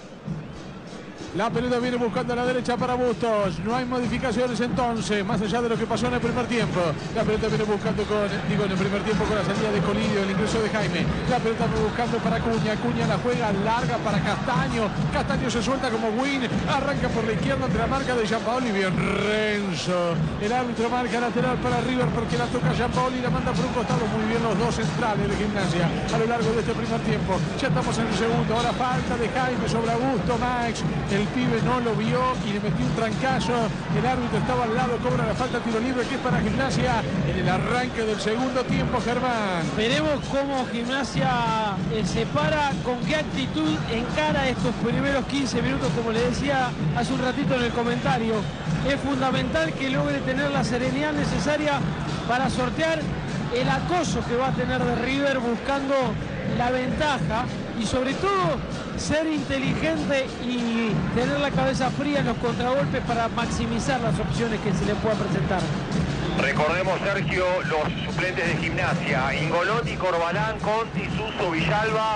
La pelota viene buscando a la derecha para Bustos. No hay modificaciones entonces, más allá de lo que pasó en el primer tiempo. La pelota viene buscando con, digo, en el primer tiempo con la salida de Colidio, el ingreso de Jaime. La pelota viene buscando para Cuña. Cuña la juega larga para Castaño. Castaño se suelta como win. Arranca por la izquierda ante la marca de Gianpaoli. Bien, Renzo. El árbitro marca lateral para River porque la toca Gianpaoli y la manda por un costado. Muy bien los dos centrales de Gimnasia a lo largo de este primer tiempo. Ya estamos en el segundo. Ahora falta de Jaime sobre Augusto Max. El pibe no lo vio y le metió un trancazo. El árbitro estaba al lado, cobra la falta, tiro libre que es para Gimnasia en el arranque del segundo tiempo, Germán. Veremos cómo Gimnasia eh, se para, con qué actitud encara estos primeros quince minutos, como le decía hace un ratito en el comentario. Es fundamental que logre tener la serenidad necesaria para sortear el acoso que va a tener de River buscando la ventaja y sobre todo ser inteligente y tener la cabeza fría en los contragolpes para maximizar las opciones que se le pueda presentar. Recordemos, Sergio, los suplentes de Gimnasia: Ingolotti, Corbalán, Conti, Suso, Villalba,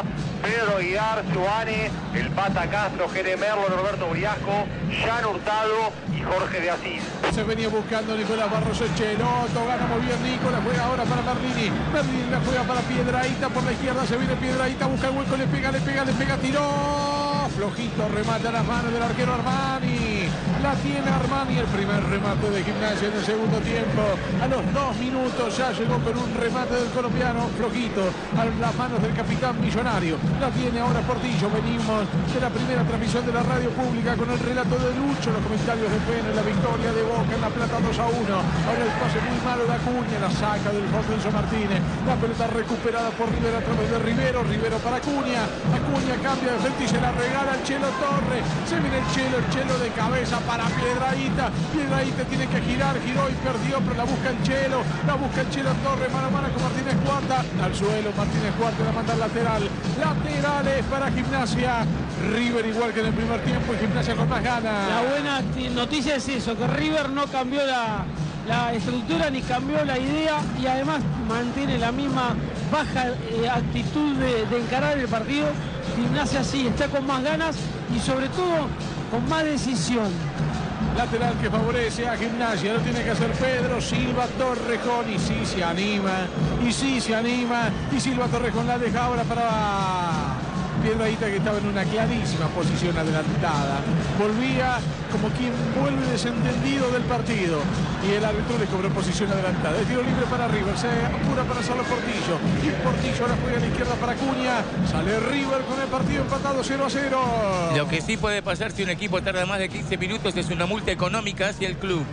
Pedro Aguilar, Giovanni, el Pata Castro, Jere Merlo, Norberto Uriasco, Jan Hurtado y Jorge de Asís. Se venía buscando Nicolás Barros Echelotto, gana muy bien Nicolás, juega ahora para Merlini, Merlini la juega para Piedrahita, por la izquierda se viene Piedrahita, busca el hueco, le pega, le pega, le pega, tiró, flojito, remata a las manos del arquero Armani, la tiene Armani, el primer remate de Gimnasia en el segundo tiempo, a los dos minutos ya llegó con un remate del colombiano, flojito, a las manos del capitán Millonario, la tiene ahora Portillo, venimos de la primera transmisión de la radio pública con el relato de Lucho, los comentarios de P N, la victoria de Boca en La Plata dos a uno, ahora el pase muy malo de Acuña, la saca del Alfonso Martínez, la pelota recuperada por Rivero a través de Rivero, Rivero para Acuña, Acuña cambia de frente y se la regala al Chelo Torres, se viene el Chelo, el Chelo de cabeza para Piedrahita, Piedrahita tiene que girar, giró y perdió, pero la busca el Chelo, la busca el Chelo Torres, mano a mano con Martínez Cuarta, al suelo Martínez Cuarta, la manda al lateral, laterales para Gimnasia, River igual que en el primer tiempo y Gimnasia con más ganas. La buena noticia es eso, que River no cambió la, la estructura ni cambió la idea y además mantiene la misma baja eh, actitud de, de encarar el partido. Gimnasia sí, está con más ganas y sobre todo con más decisión. Lateral que favorece a Gimnasia, lo tiene que hacer Pedro Silva Torrejón y sí se anima, y sí se anima, y Silva Torrejón la deja ahora para Piedrahita que estaba en una clarísima posición adelantada, volvía como quien vuelve desentendido del partido y el árbitro le cobró posición adelantada, el tiro libre para River, se apura para hacerlo Portillo y Portillo ahora juega a la izquierda para Acuña, sale River con el partido empatado cero a cero. Lo que sí puede pasar si un equipo tarda más de quince minutos es una multa económica hacia el club.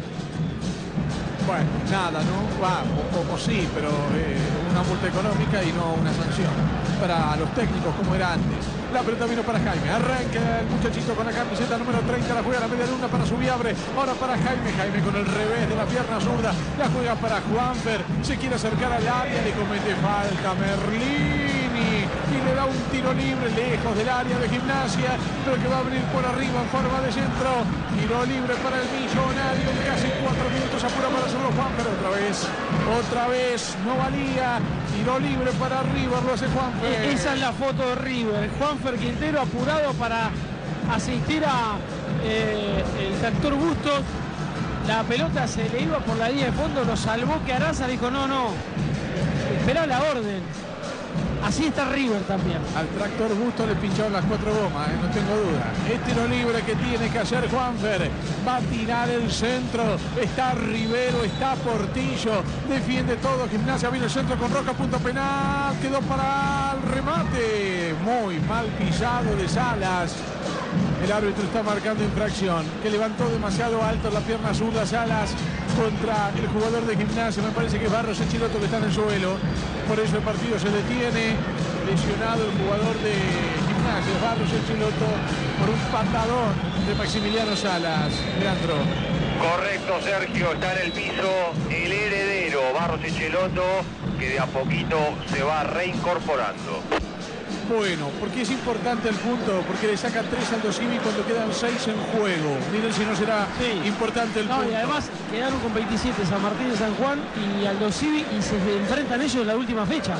Bueno, nada, ¿no? Va, o, o sí, pero eh, una multa económica y no una sanción para los técnicos como era antes. La pelota vino para Jaime, arranca el muchachito con la camiseta número treinta, la juega a la media luna para Subiabre, ahora para Jaime, Jaime con el revés de la pierna zurda, la juega para Juanfer, se quiere acercar al área, le comete falta Merlini y le da un tiro libre lejos del área de Gimnasia, pero que va a abrir por arriba en forma de centro, tiro libre para el Millonario, en casi cuatro minutos apura para hacerlo Juanfer, otra vez, otra vez, no valía, tiro libre para River, lo hace Juanfer. Esa es la foto de River, Juanfer Quintero apurado para asistir a eh, el tractor Bustos, la pelota se le iba por la línea de fondo, lo salvó que Araza dijo no, no, espera la orden. Así está River también. Al tractor Bustos le pincharon las cuatro gomas, eh, no tengo duda. Es tiro libre que tiene que hacer Juanfer. Va a tirar el centro. Está Rivero, está Portillo. Defiende todo. Gimnasia viene el centro con Roca, punto penal. Quedó para el remate. Muy mal pisado de Salas. El árbitro está marcando infracción. Que levantó demasiado alto la pierna zurda Salas contra el jugador de Gimnasia. Me parece que es Barros Echelotto que está en el suelo. Por eso el partido se detiene. Lesionado el jugador de Gimnasia, Barros Echelotto, por un patadón de Maximiliano Salas. Leandro. Correcto, Sergio, está en el piso el heredero, Barros Echelotto, que de a poquito se va reincorporando. Bueno, porque es importante el punto, porque le saca tres al Dosivi cuando quedan seis en juego. Miren si no será sí. importante el no, punto. Y además quedaron con veintisiete San Martín de San Juan y Aldo Civi y se enfrentan ellos en la última fecha.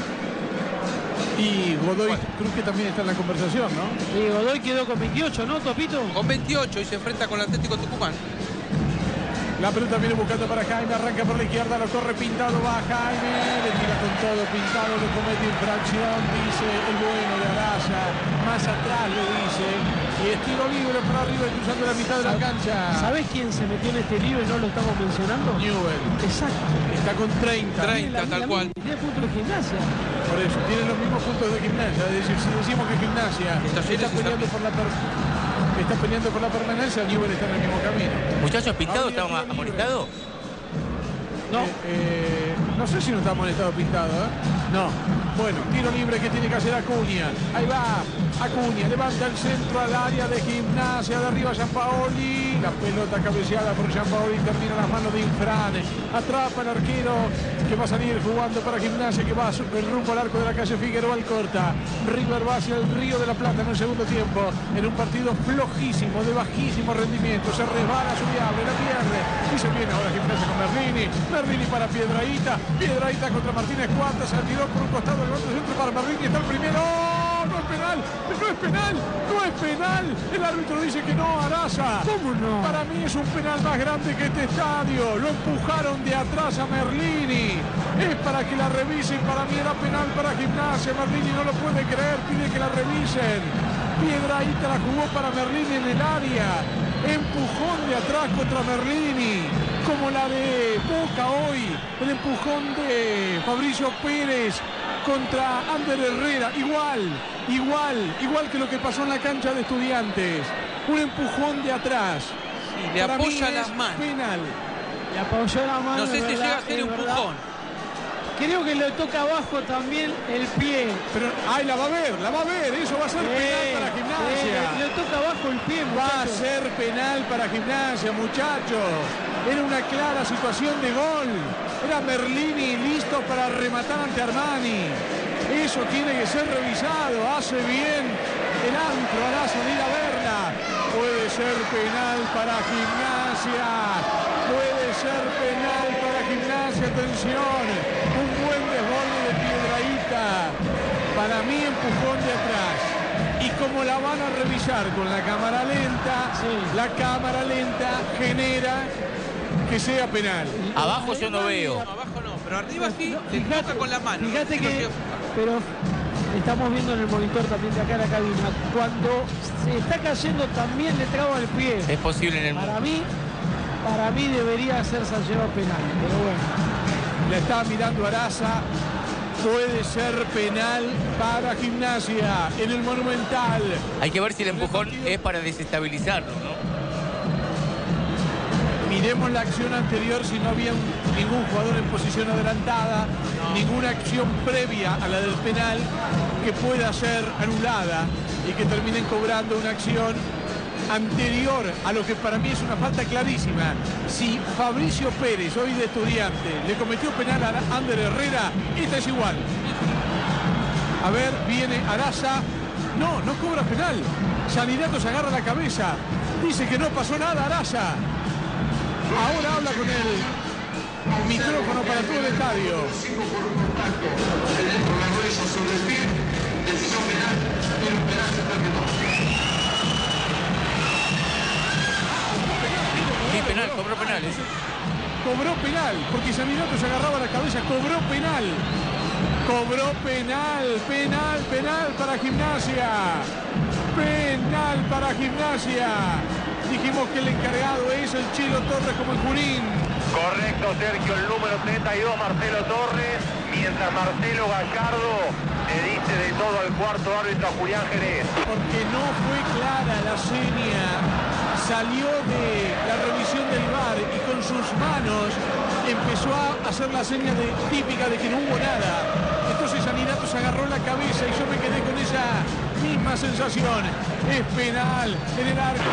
Y Godoy bueno. Cruz que también está en la conversación, ¿no? Y Godoy quedó con veintiocho, ¿no, Topito? Con veintiocho y se enfrenta con el Atlético Tucumán. La pelota viene buscando para Jaime, arranca por la izquierda, lo corre Pintado, va Jaime, le tira con todo, Pintado le comete infracción, dice el bueno de Araza, más atrás le dice, y es tiro libre para arriba cruzando la mitad de la cancha. ¿Sabés quién se metió en este libro y no lo estamos mencionando? Newell. Exacto. Está con treinta. treinta, tal la, cual. Tiene puntos de Gimnasia. Por eso, tiene los mismos puntos de Gimnasia, es decir, si decimos que Gimnasia está, está peleando por la está peleando por la permanencia, Newell está en el mismo camino. Muchachos, ¿Pintado está amonestado? No. Eh, eh, no sé si no está amonestado Pintado, ¿eh? No. Bueno, tiro libre que tiene que hacer Acuña. Ahí va. Acuña levanta el centro al área de Gimnasia. De arriba Giampaoli. La pelota cabeceada por Giampaoli. Termina en las manos de Infrane. Atrapa el arquero que va a salir jugando para Gimnasia, que va el rumbo al arco de la calle Figueroa Alcorta. River va hacia el Río de la Plata en el segundo tiempo. En un partido flojísimo, de bajísimo rendimiento. Se resbala Subiabre, la pierde. Y se viene ahora Gimnasia con Merlini. Merlini para Piedrahita. Piedrahita contra Martínez Cuarta. Se tiró por un costado del otro centro para Merlini. Está el primero. no es penal, no es penal. El árbitro dice que no, Araza. ¿Cómo no? Para mí es un penal más grande que este estadio. Lo empujaron de atrás a Merlini. Es para que la revisen. Para mí era penal para Gimnasia. Merlini no lo puede creer, pide que la revisen. Piedrahita la jugó para Merlini en el área. Empujón de atrás contra Merlini, como la de Boca hoy. El empujón de Fabricio Pérez contra Ander Herrera. Igual, igual, igual que lo que pasó en la cancha de Estudiantes. Un empujón de atrás. Y le apoya las manos. Penal. Le apoyó la mano. No sé si verdad, llega a ser empujón. Creo que le toca abajo también el pie. Pero, ay, la va a ver, la va a ver. Eso va a ser Sí, penal para Gimnasia. sí, le toca abajo el pie, Va a muchachos. ser penal para Gimnasia, muchachos. Era una clara situación de gol. Era Merlini listo para rematar ante Armani. Eso tiene que ser revisado. Hace bien el árbitro hará salir a verla. Puede ser penal para Gimnasia. Puede ser penal para Gimnasia. Atención. Un buen desborde de Piedrahita. Para mí empujón de atrás. Y como la van a revisar con la cámara lenta, sí. la cámara lenta genera que sea penal. Abajo yo no veo. No, abajo no, pero arriba sí, se toca con la mano. Fíjate ¿no? que, pero estamos viendo en el monitor también de acá en la cabina, cuando se está cayendo también le traba el pie. Es posible en el Para mí, para mí debería ser sancionado penal, pero bueno. La está mirando Araza. Puede ser penal para Gimnasia en el Monumental. Hay que ver si el empujón es para desestabilizarlo, ¿no? Miremos la acción anterior si no había un, ningún jugador en posición adelantada, no. ninguna acción previa a la del penal que pueda ser anulada y que terminen cobrando una acción anterior a lo que para mí es una falta clarísima. Si Fabricio Pérez, hoy de Estudiante, le cometió penal a Ander Herrera, esta es igual. A ver, viene Araza. No, no cobra penal. Saninato se agarra la cabeza. Dice que no pasó nada, Araza. Ahora habla con el micrófono para todo el estadio. Sí, penal, cobró penal. ¿eh? Cobró penal, porque Saninato se agarraba la cabeza, cobró penal. Cobró penal, penal, penal para Gimnasia. Penal para Gimnasia. Dijimos que el encargado es el Chilo Torres como el Junín. Correcto, Sergio, el número treinta y dos, Marcelo Torres, mientras Marcelo Gallardo le dice de todo al cuarto árbitro a Julián Jerez. Porque no fue clara la seña, salió de la revisión del V A R y con sus manos empezó a hacer la seña de, típica de que no hubo nada. Entonces Saninato se agarró la cabeza y yo me quedé con esa misma sensación. Es penal en el arco.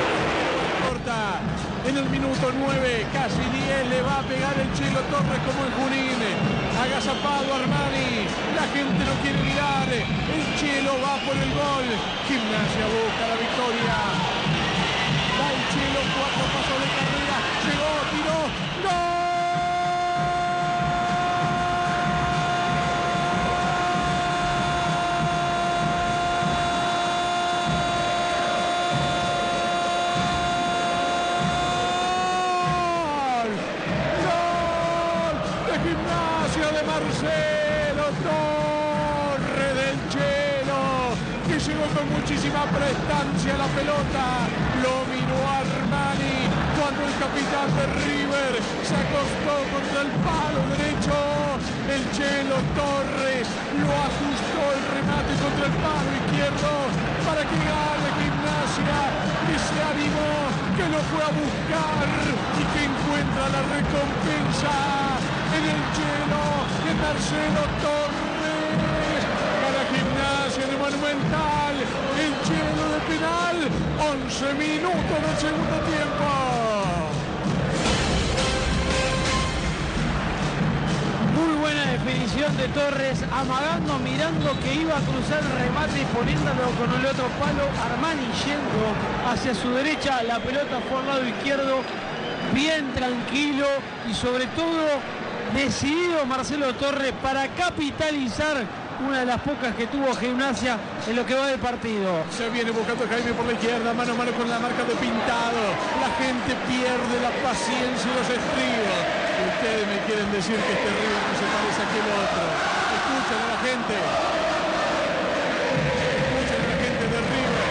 En el minuto nueve, casi diez, le va a pegar el Chilo Torres como el Junín. Agazapado Armani, la gente no quiere mirar. El Chilo va por el gol. Gimnasia busca la victoria. Va el Chilo, cuatro pasos de carrera. Llegó, tiró. ¡Gol! De Marcelo Torres del Chelo, que llegó con muchísima prestancia a la pelota, lo miró Armani cuando el capitán de River se acostó contra el palo derecho. El Chelo Torres lo ajustó el remate contra el palo izquierdo para que gane Gimnasia, que se animó, que lo fue a buscar y que encuentra la recompensa en el Chelo de Marcelo Torres. Para Gimnasia de Monumental, el Chelo de penal, once minutos del segundo tiempo. Muy buena definición de Torres, amagando, mirando que iba a cruzar el remate y poniéndolo con el otro palo. Armani yendo hacia su derecha, la pelota fue al lado izquierdo, bien tranquilo y sobre todo decidido Marcelo Torres para capitalizar una de las pocas que tuvo Gimnasia en lo que va del partido. Se viene buscando Jaime por la izquierda, mano a mano con la marca de Pintado. La gente pierde la paciencia y los estribos. Ustedes me quieren decir que este River no se parece a aquel otro. Escuchen a la gente. Escuchen a la gente de River.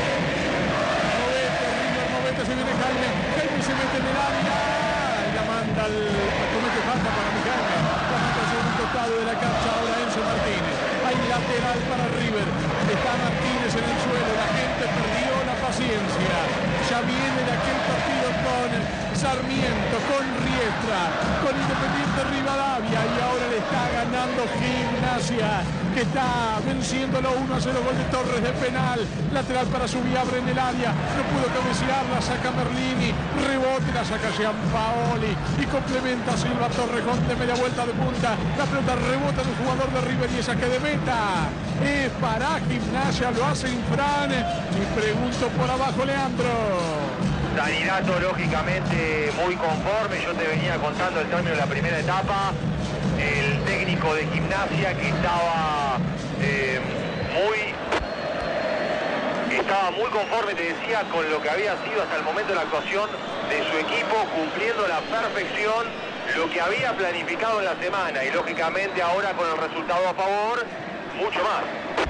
Movete, River, movete, se viene Jaime. Jaime se mete en el área. Y la manda al... comete falta para mi Jaime. La manda hacia un costado de la cancha ahora Enzo Martínez. Hay lateral para River. Está Martínez en el suelo. La gente perdió la paciencia. Ya viene de aquel partido con Sarmiento, con Riestra, con Independiente Rivadavia y ahora le está ganando Gimnasia, que está venciéndolo uno a cero, gol de Torres de penal, lateral para Subiabre en el área, no pudo cabecear, la saca Merlini, rebote, la saca Giampaoli y complementa Silva Torrejón de media vuelta de punta, la pelota rebota en el jugador de River y esa que de meta es para Gimnasia, lo hace Infran y pregunto por abajo Leandro. Saninato lógicamente muy conforme, yo te venía contando el término de la primera etapa, el técnico de Gimnasia que estaba eh, muy estaba muy conforme, te decía, con lo que había sido hasta el momento de la actuación de su equipo, cumpliendo a la perfección lo que había planificado en la semana y lógicamente ahora con el resultado a favor, mucho más.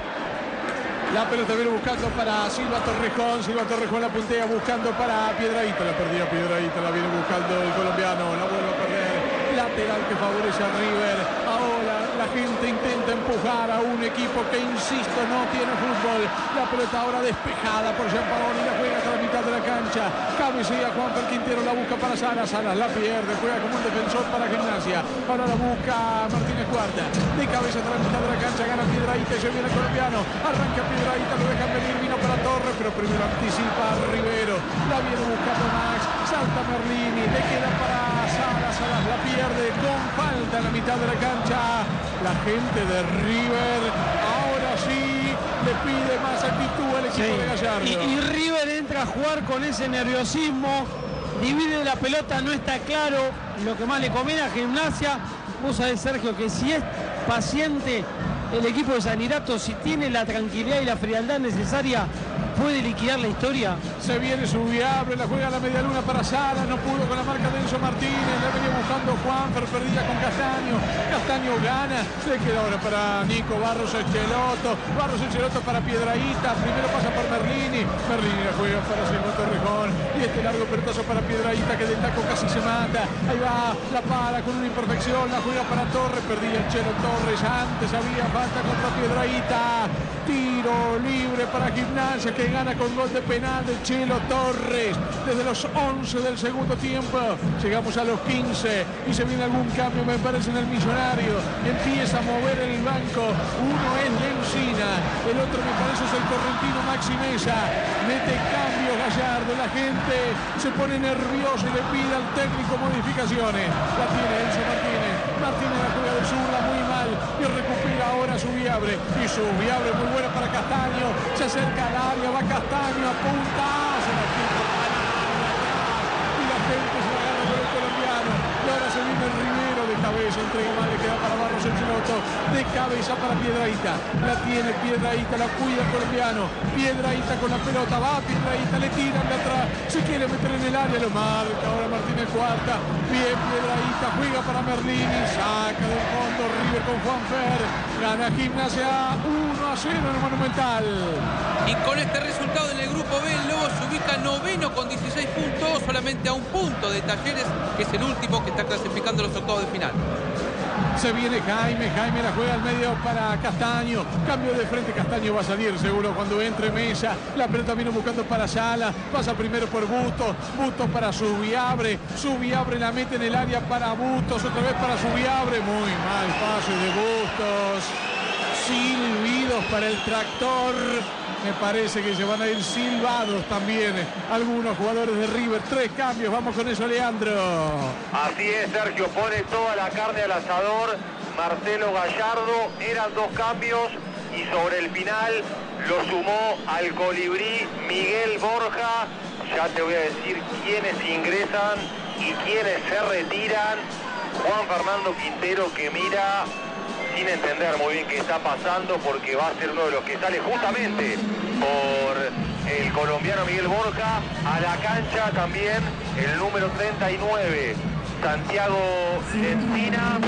La pelota viene buscando para Silva Torrejón, Silva Torrejón la puntea buscando para Piedrahita, la perdía Piedrahita, la viene buscando el colombiano, la vuelve a perder, lateral que favorece a River, ahora la gente intenta empujar a un equipo que, insisto, no tiene fútbol, la pelota ahora despejada por Giampaoli, la juega hasta la mitad de la cancha, cabecea Juanfer Quintero, la busca para Salas, Salas la pierde, juega como un defensor para Gimnasia, ahora la busca Martínez Cuarta, de cabeza hasta la mitad de la cancha, gana Piedrahita y se viene el colombiano, arranca Piedrahita, lo dejan venir, vino para Torres, pero primero anticipa a Rivero, la viene buscando Max, salta Merlini, le queda para Salas, Salas la pierde con falta en la mitad de la cancha, la gente de River ahora sí le pide más actitud al equipo Sí. de Gallardo. Y, y River entra a jugar con ese nerviosismo, divide la pelota, no está claro lo que más le conviene a Gimnasia. Vos sabés, Sergio, que si es paciente el equipo de Sanirato, si tiene la tranquilidad y la frialdad necesaria, puede liquidar la historia. Se viene Subiabre, la juega a la media luna para Sala, no pudo con la marca de Enzo Martínez, la venía buscando Juanfer, perdía con Castaño, Castaño gana, le queda ahora para Nico Barros Echeloto, Barros Echeloto para Piedrahita, primero pasa por Merlini, Merlini la juega para Silva Torrejón, y este largo pelotazo para Piedrahita que del taco casi se mata, ahí va, la para con una imperfección, la juega para Torres, perdía el Chelo Torres, antes había falta contra Piedrahita, tiro libre para Gimnasia que gana con gol de penal de Chelo Torres desde los once del segundo tiempo, llegamos a los quince y se viene algún cambio me parece en el Millonario, empieza a mover el banco, uno es Lencina, el otro me parece es el correntino Maxi Mesa, mete cambio Gallardo, la gente se pone nerviosa y le pide al técnico modificaciones, la tiene Enzo Martínez, Martínez la juega de zurda muy mal y recupera ahora Subiabre y Subiabre muy buena para Castaño, se acerca al área, va Castaño, apunta, se la quita y la gente se la agarra con el colombiano y ahora se viene el Rivero de cabeza, entrega mal, le queda para Barros el Chiloto, de cabeza para Piedrahita, la tiene Piedrahita, la cuida el colombiano, Piedrahita con la pelota, va Piedrahita, le tiran de atrás, se quiere meter en el área, lo marca ahora Martínez Cuarta, bien Piedrahita, juega para Merlini, saca del fondo River con Juanfer, gana Gimnasia uno a cero en el Monumental. Y con este resultado en el grupo B, el Lobo se ubica noveno con dieciséis puntos, solamente a un punto de Talleres, que es el último que está clasificando los octavos de final. Se viene Jaime, Jaime la juega al medio para Castaño, cambio de frente, Castaño va a salir seguro cuando entre Mesa, la pelota viene buscando para Sala, pasa primero por Bustos, Bustos para Subiabre, Subiabre la mete en el área para Bustos, otra vez para Subiabre, muy mal pase de Bustos, silbidos para el Tractor. Me parece que se van a ir silbados también algunos jugadores de River. Tres cambios, vamos con eso, Leandro. Así es, Sergio, pone toda la carne al asador Marcelo Gallardo, eran dos cambios y sobre el final lo sumó al colibrí Miguel Borja. Ya te voy a decir quiénes ingresan y quiénes se retiran. Juan Fernando Quintero, que mira, sin entender muy bien qué está pasando, porque va a ser uno de los que sale justamente por el colombiano Miguel Borja. A la cancha también el número treinta y nueve, Santiago Encina.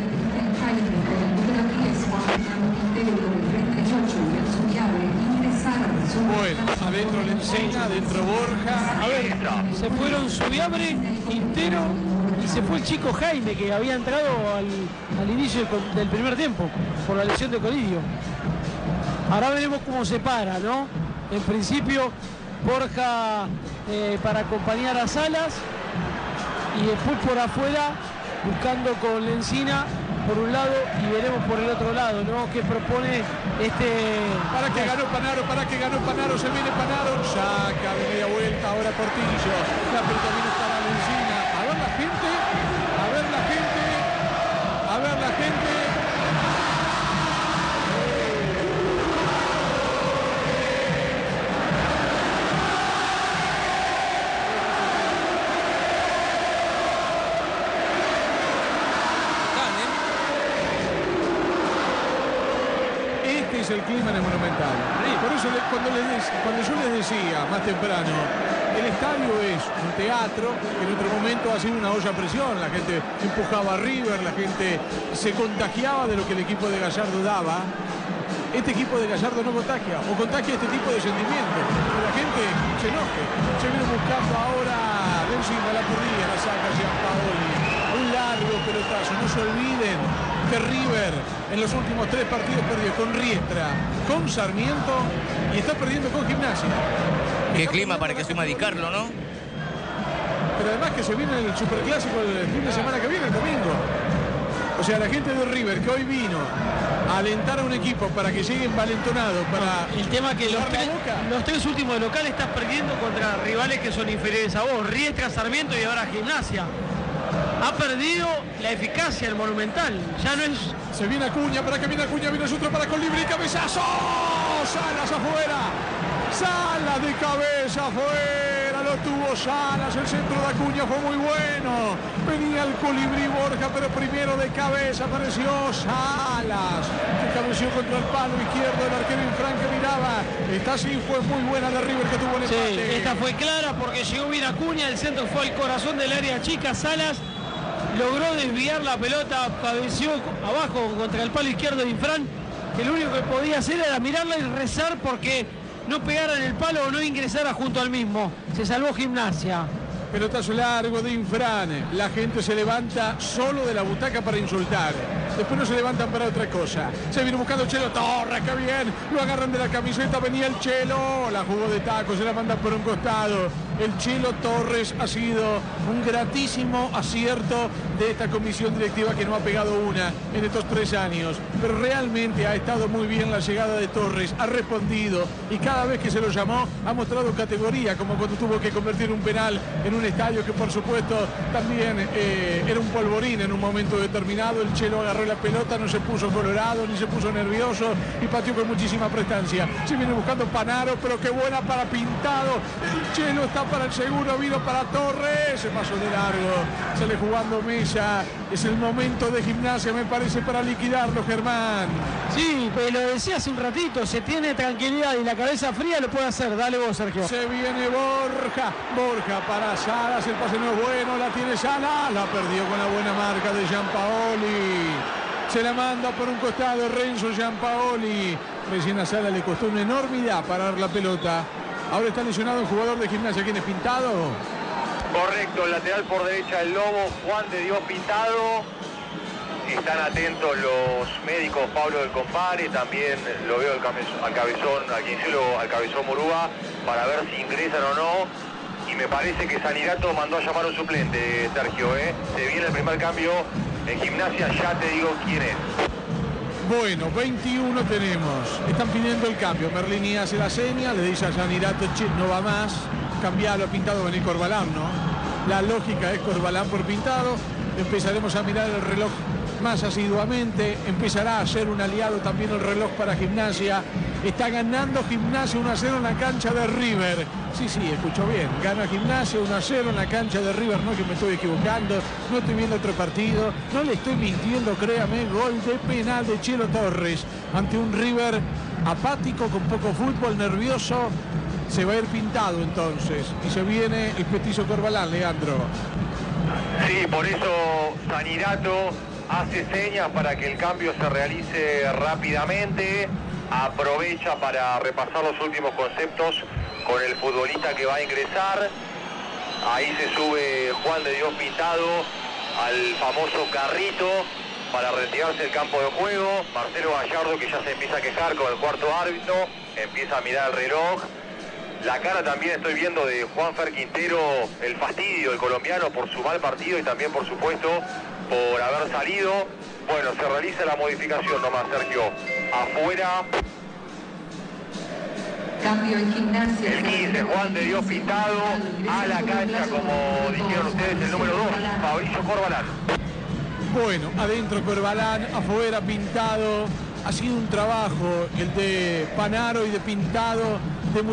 Bueno, adentro Lencina, adentro Borja. A ver, se fueron Subiabre, Quintero y se fue el chico Jaime, que había entrado al, al inicio del, del primer tiempo por la lesión de Colidio. Ahora veremos cómo se para, ¿no? En principio, Borja eh, para acompañar a Salas y después por afuera buscando con Lencina por un lado y veremos por el otro lado, ¿no? Que propone este... Para que ganó Panaro, para que ganó Panaro, se viene Panaro, saca de media vuelta, ahora Portillo, la pelota viene para Lencina. A ver la gente, a ver la gente, a ver la gente. Es el clima en el Monumental. Por eso le, cuando, les, cuando yo les decía más temprano, el estadio es un teatro que en otro momento ha sido una olla a presión, la gente empujaba a River, la gente se contagiaba de lo que el equipo de Gallardo daba. Este equipo de Gallardo no contagia, o contagia este tipo de sentimientos. La gente se enoje. Se viene buscando ahora Lencina, la corrida, la saca Gianpaoli. Un largo pelotazo, no se olviden que River en los últimos tres partidos perdió con Riestra, con Sarmiento y está perdiendo con Gimnasia. Qué clima para que suma Di Carlo, ¿no? Pero además que se viene el Superclásico el fin de semana que viene, el domingo. O sea, la gente de River que hoy vino a alentar a un equipo para que llegue envalentonado, para... El tema que los tres, los tres últimos de local estás perdiendo contra rivales que son inferiores a vos, Riestra, Sarmiento y ahora Gimnasia. Ha perdido la eficacia el Monumental. Ya no es... Se viene Acuña, para que viene Acuña, viene otro para Colibrí, cabezazo. Salas afuera. Salas de cabeza afuera. Lo tuvo Salas. El centro de Acuña fue muy bueno. Venía el Colibrí Borja, pero primero de cabeza apareció Salas, que cabeció contra el palo izquierdo del arquero Infran que miraba. Esta sí fue muy buena de River que tuvo el empate. Sí, esta fue clara porque llegó bien Acuña. El centro fue al corazón del área chica. Salas logró desviar la pelota, cabeció abajo contra el palo izquierdo de Infran, que lo único que podía hacer era mirarla y rezar porque no pegara en el palo o no ingresara junto al mismo. Se salvó Gimnasia. Pelotazo largo de Infran. La gente se levanta solo de la butaca para insultar. Después no se levantan para otra cosa. Se viene buscando el Chelo Torres, qué bien. Lo agarran de la camiseta, venía el Chelo. La jugó de taco, se la mandan por un costado. El Chelo Torres ha sido un gratísimo acierto de esta comisión directiva que no ha pegado una en estos tres años. Pero realmente ha estado muy bien la llegada de Torres. Ha respondido y cada vez que se lo llamó ha mostrado categoría, como cuando tuvo que convertir un penal en un estadio que por supuesto también eh, era un polvorín en un momento determinado. El Chelo agarró la pelota, no se puso colorado ni se puso nervioso y pateó con muchísima prestancia. Se viene buscando Panaro, pero qué buena para Pintado. El Chelo está para el seguro, vino para Torres, se pasó de largo, sale jugando Mesa. Es el momento de Gimnasia, me parece, para liquidarlo, Germán. Sí, pero lo decía hace un ratito, se tiene tranquilidad y la cabeza fría, lo puede hacer. Dale vos, Sergio. Se viene Borja, Borja para Salas, el pase no es bueno, la tiene Salas, la perdió con la buena marca de Gianpaoli. Se la manda por un costado Renzo Gianpaoli. Recién a Salas le costó una enormidad parar la pelota. Ahora está lesionado un jugador de Gimnasia. ¿Quién es Pintado? Correcto, lateral por derecha el Lobo, Juan de Dios Pintado. Están atentos los médicos, Pablo del Compare, también lo veo al cabezón, al cabezón, al quincelo, al cabezón Murúa, para ver si ingresan o no. Y me parece que Sanirato mandó a llamar a un suplente, Sergio, ¿eh? Se viene el primer cambio en Gimnasia, ya te digo quién es. Bueno, veintiuno tenemos. Están pidiendo el cambio. Merlini hace la seña, le dice a Sanirato, che, no va más. Cambiarlo, Pintado, venir Corbalán, ¿no? La lógica es Corbalán por Pintado. Empezaremos a mirar el reloj más asiduamente. Empezará a ser un aliado también el reloj para Gimnasia. Está ganando Gimnasia uno a cero en la cancha de River. Sí, sí, escuchó bien. Gana Gimnasia uno a cero en la cancha de River. No es que me estoy equivocando, no estoy viendo otro partido, no le estoy mintiendo, créame. Gol de penal de Chelo Torres ante un River apático, con poco fútbol, nervioso. Se va a ir pintado entonces. Y se viene el petizo Corbalán, Leandro. Sí, por eso Sanirato hace señas para que el cambio se realice rápidamente. Aprovecha para repasar los últimos conceptos con el futbolista que va a ingresar. Ahí se sube Juan de Dios Pintado al famoso carrito para retirarse del campo de juego. Marcelo Gallardo, que ya se empieza a quejar con el cuarto árbitro, empieza a mirar el reloj. La cara también estoy viendo de Juanfer Quintero, el fastidio del colombiano por su mal partido y también, por supuesto, por haber salido. Bueno, se realiza la modificación nomás, Sergio. Afuera. Cambio en Gimnasia. El quince, Juan de Dios Pintado. A la cancha, como dijeron ustedes, el número dos, Fabricio Corbalán. Bueno, adentro Corbalán, afuera Pintado. Ha sido un trabajo el de Panaro y de Pintado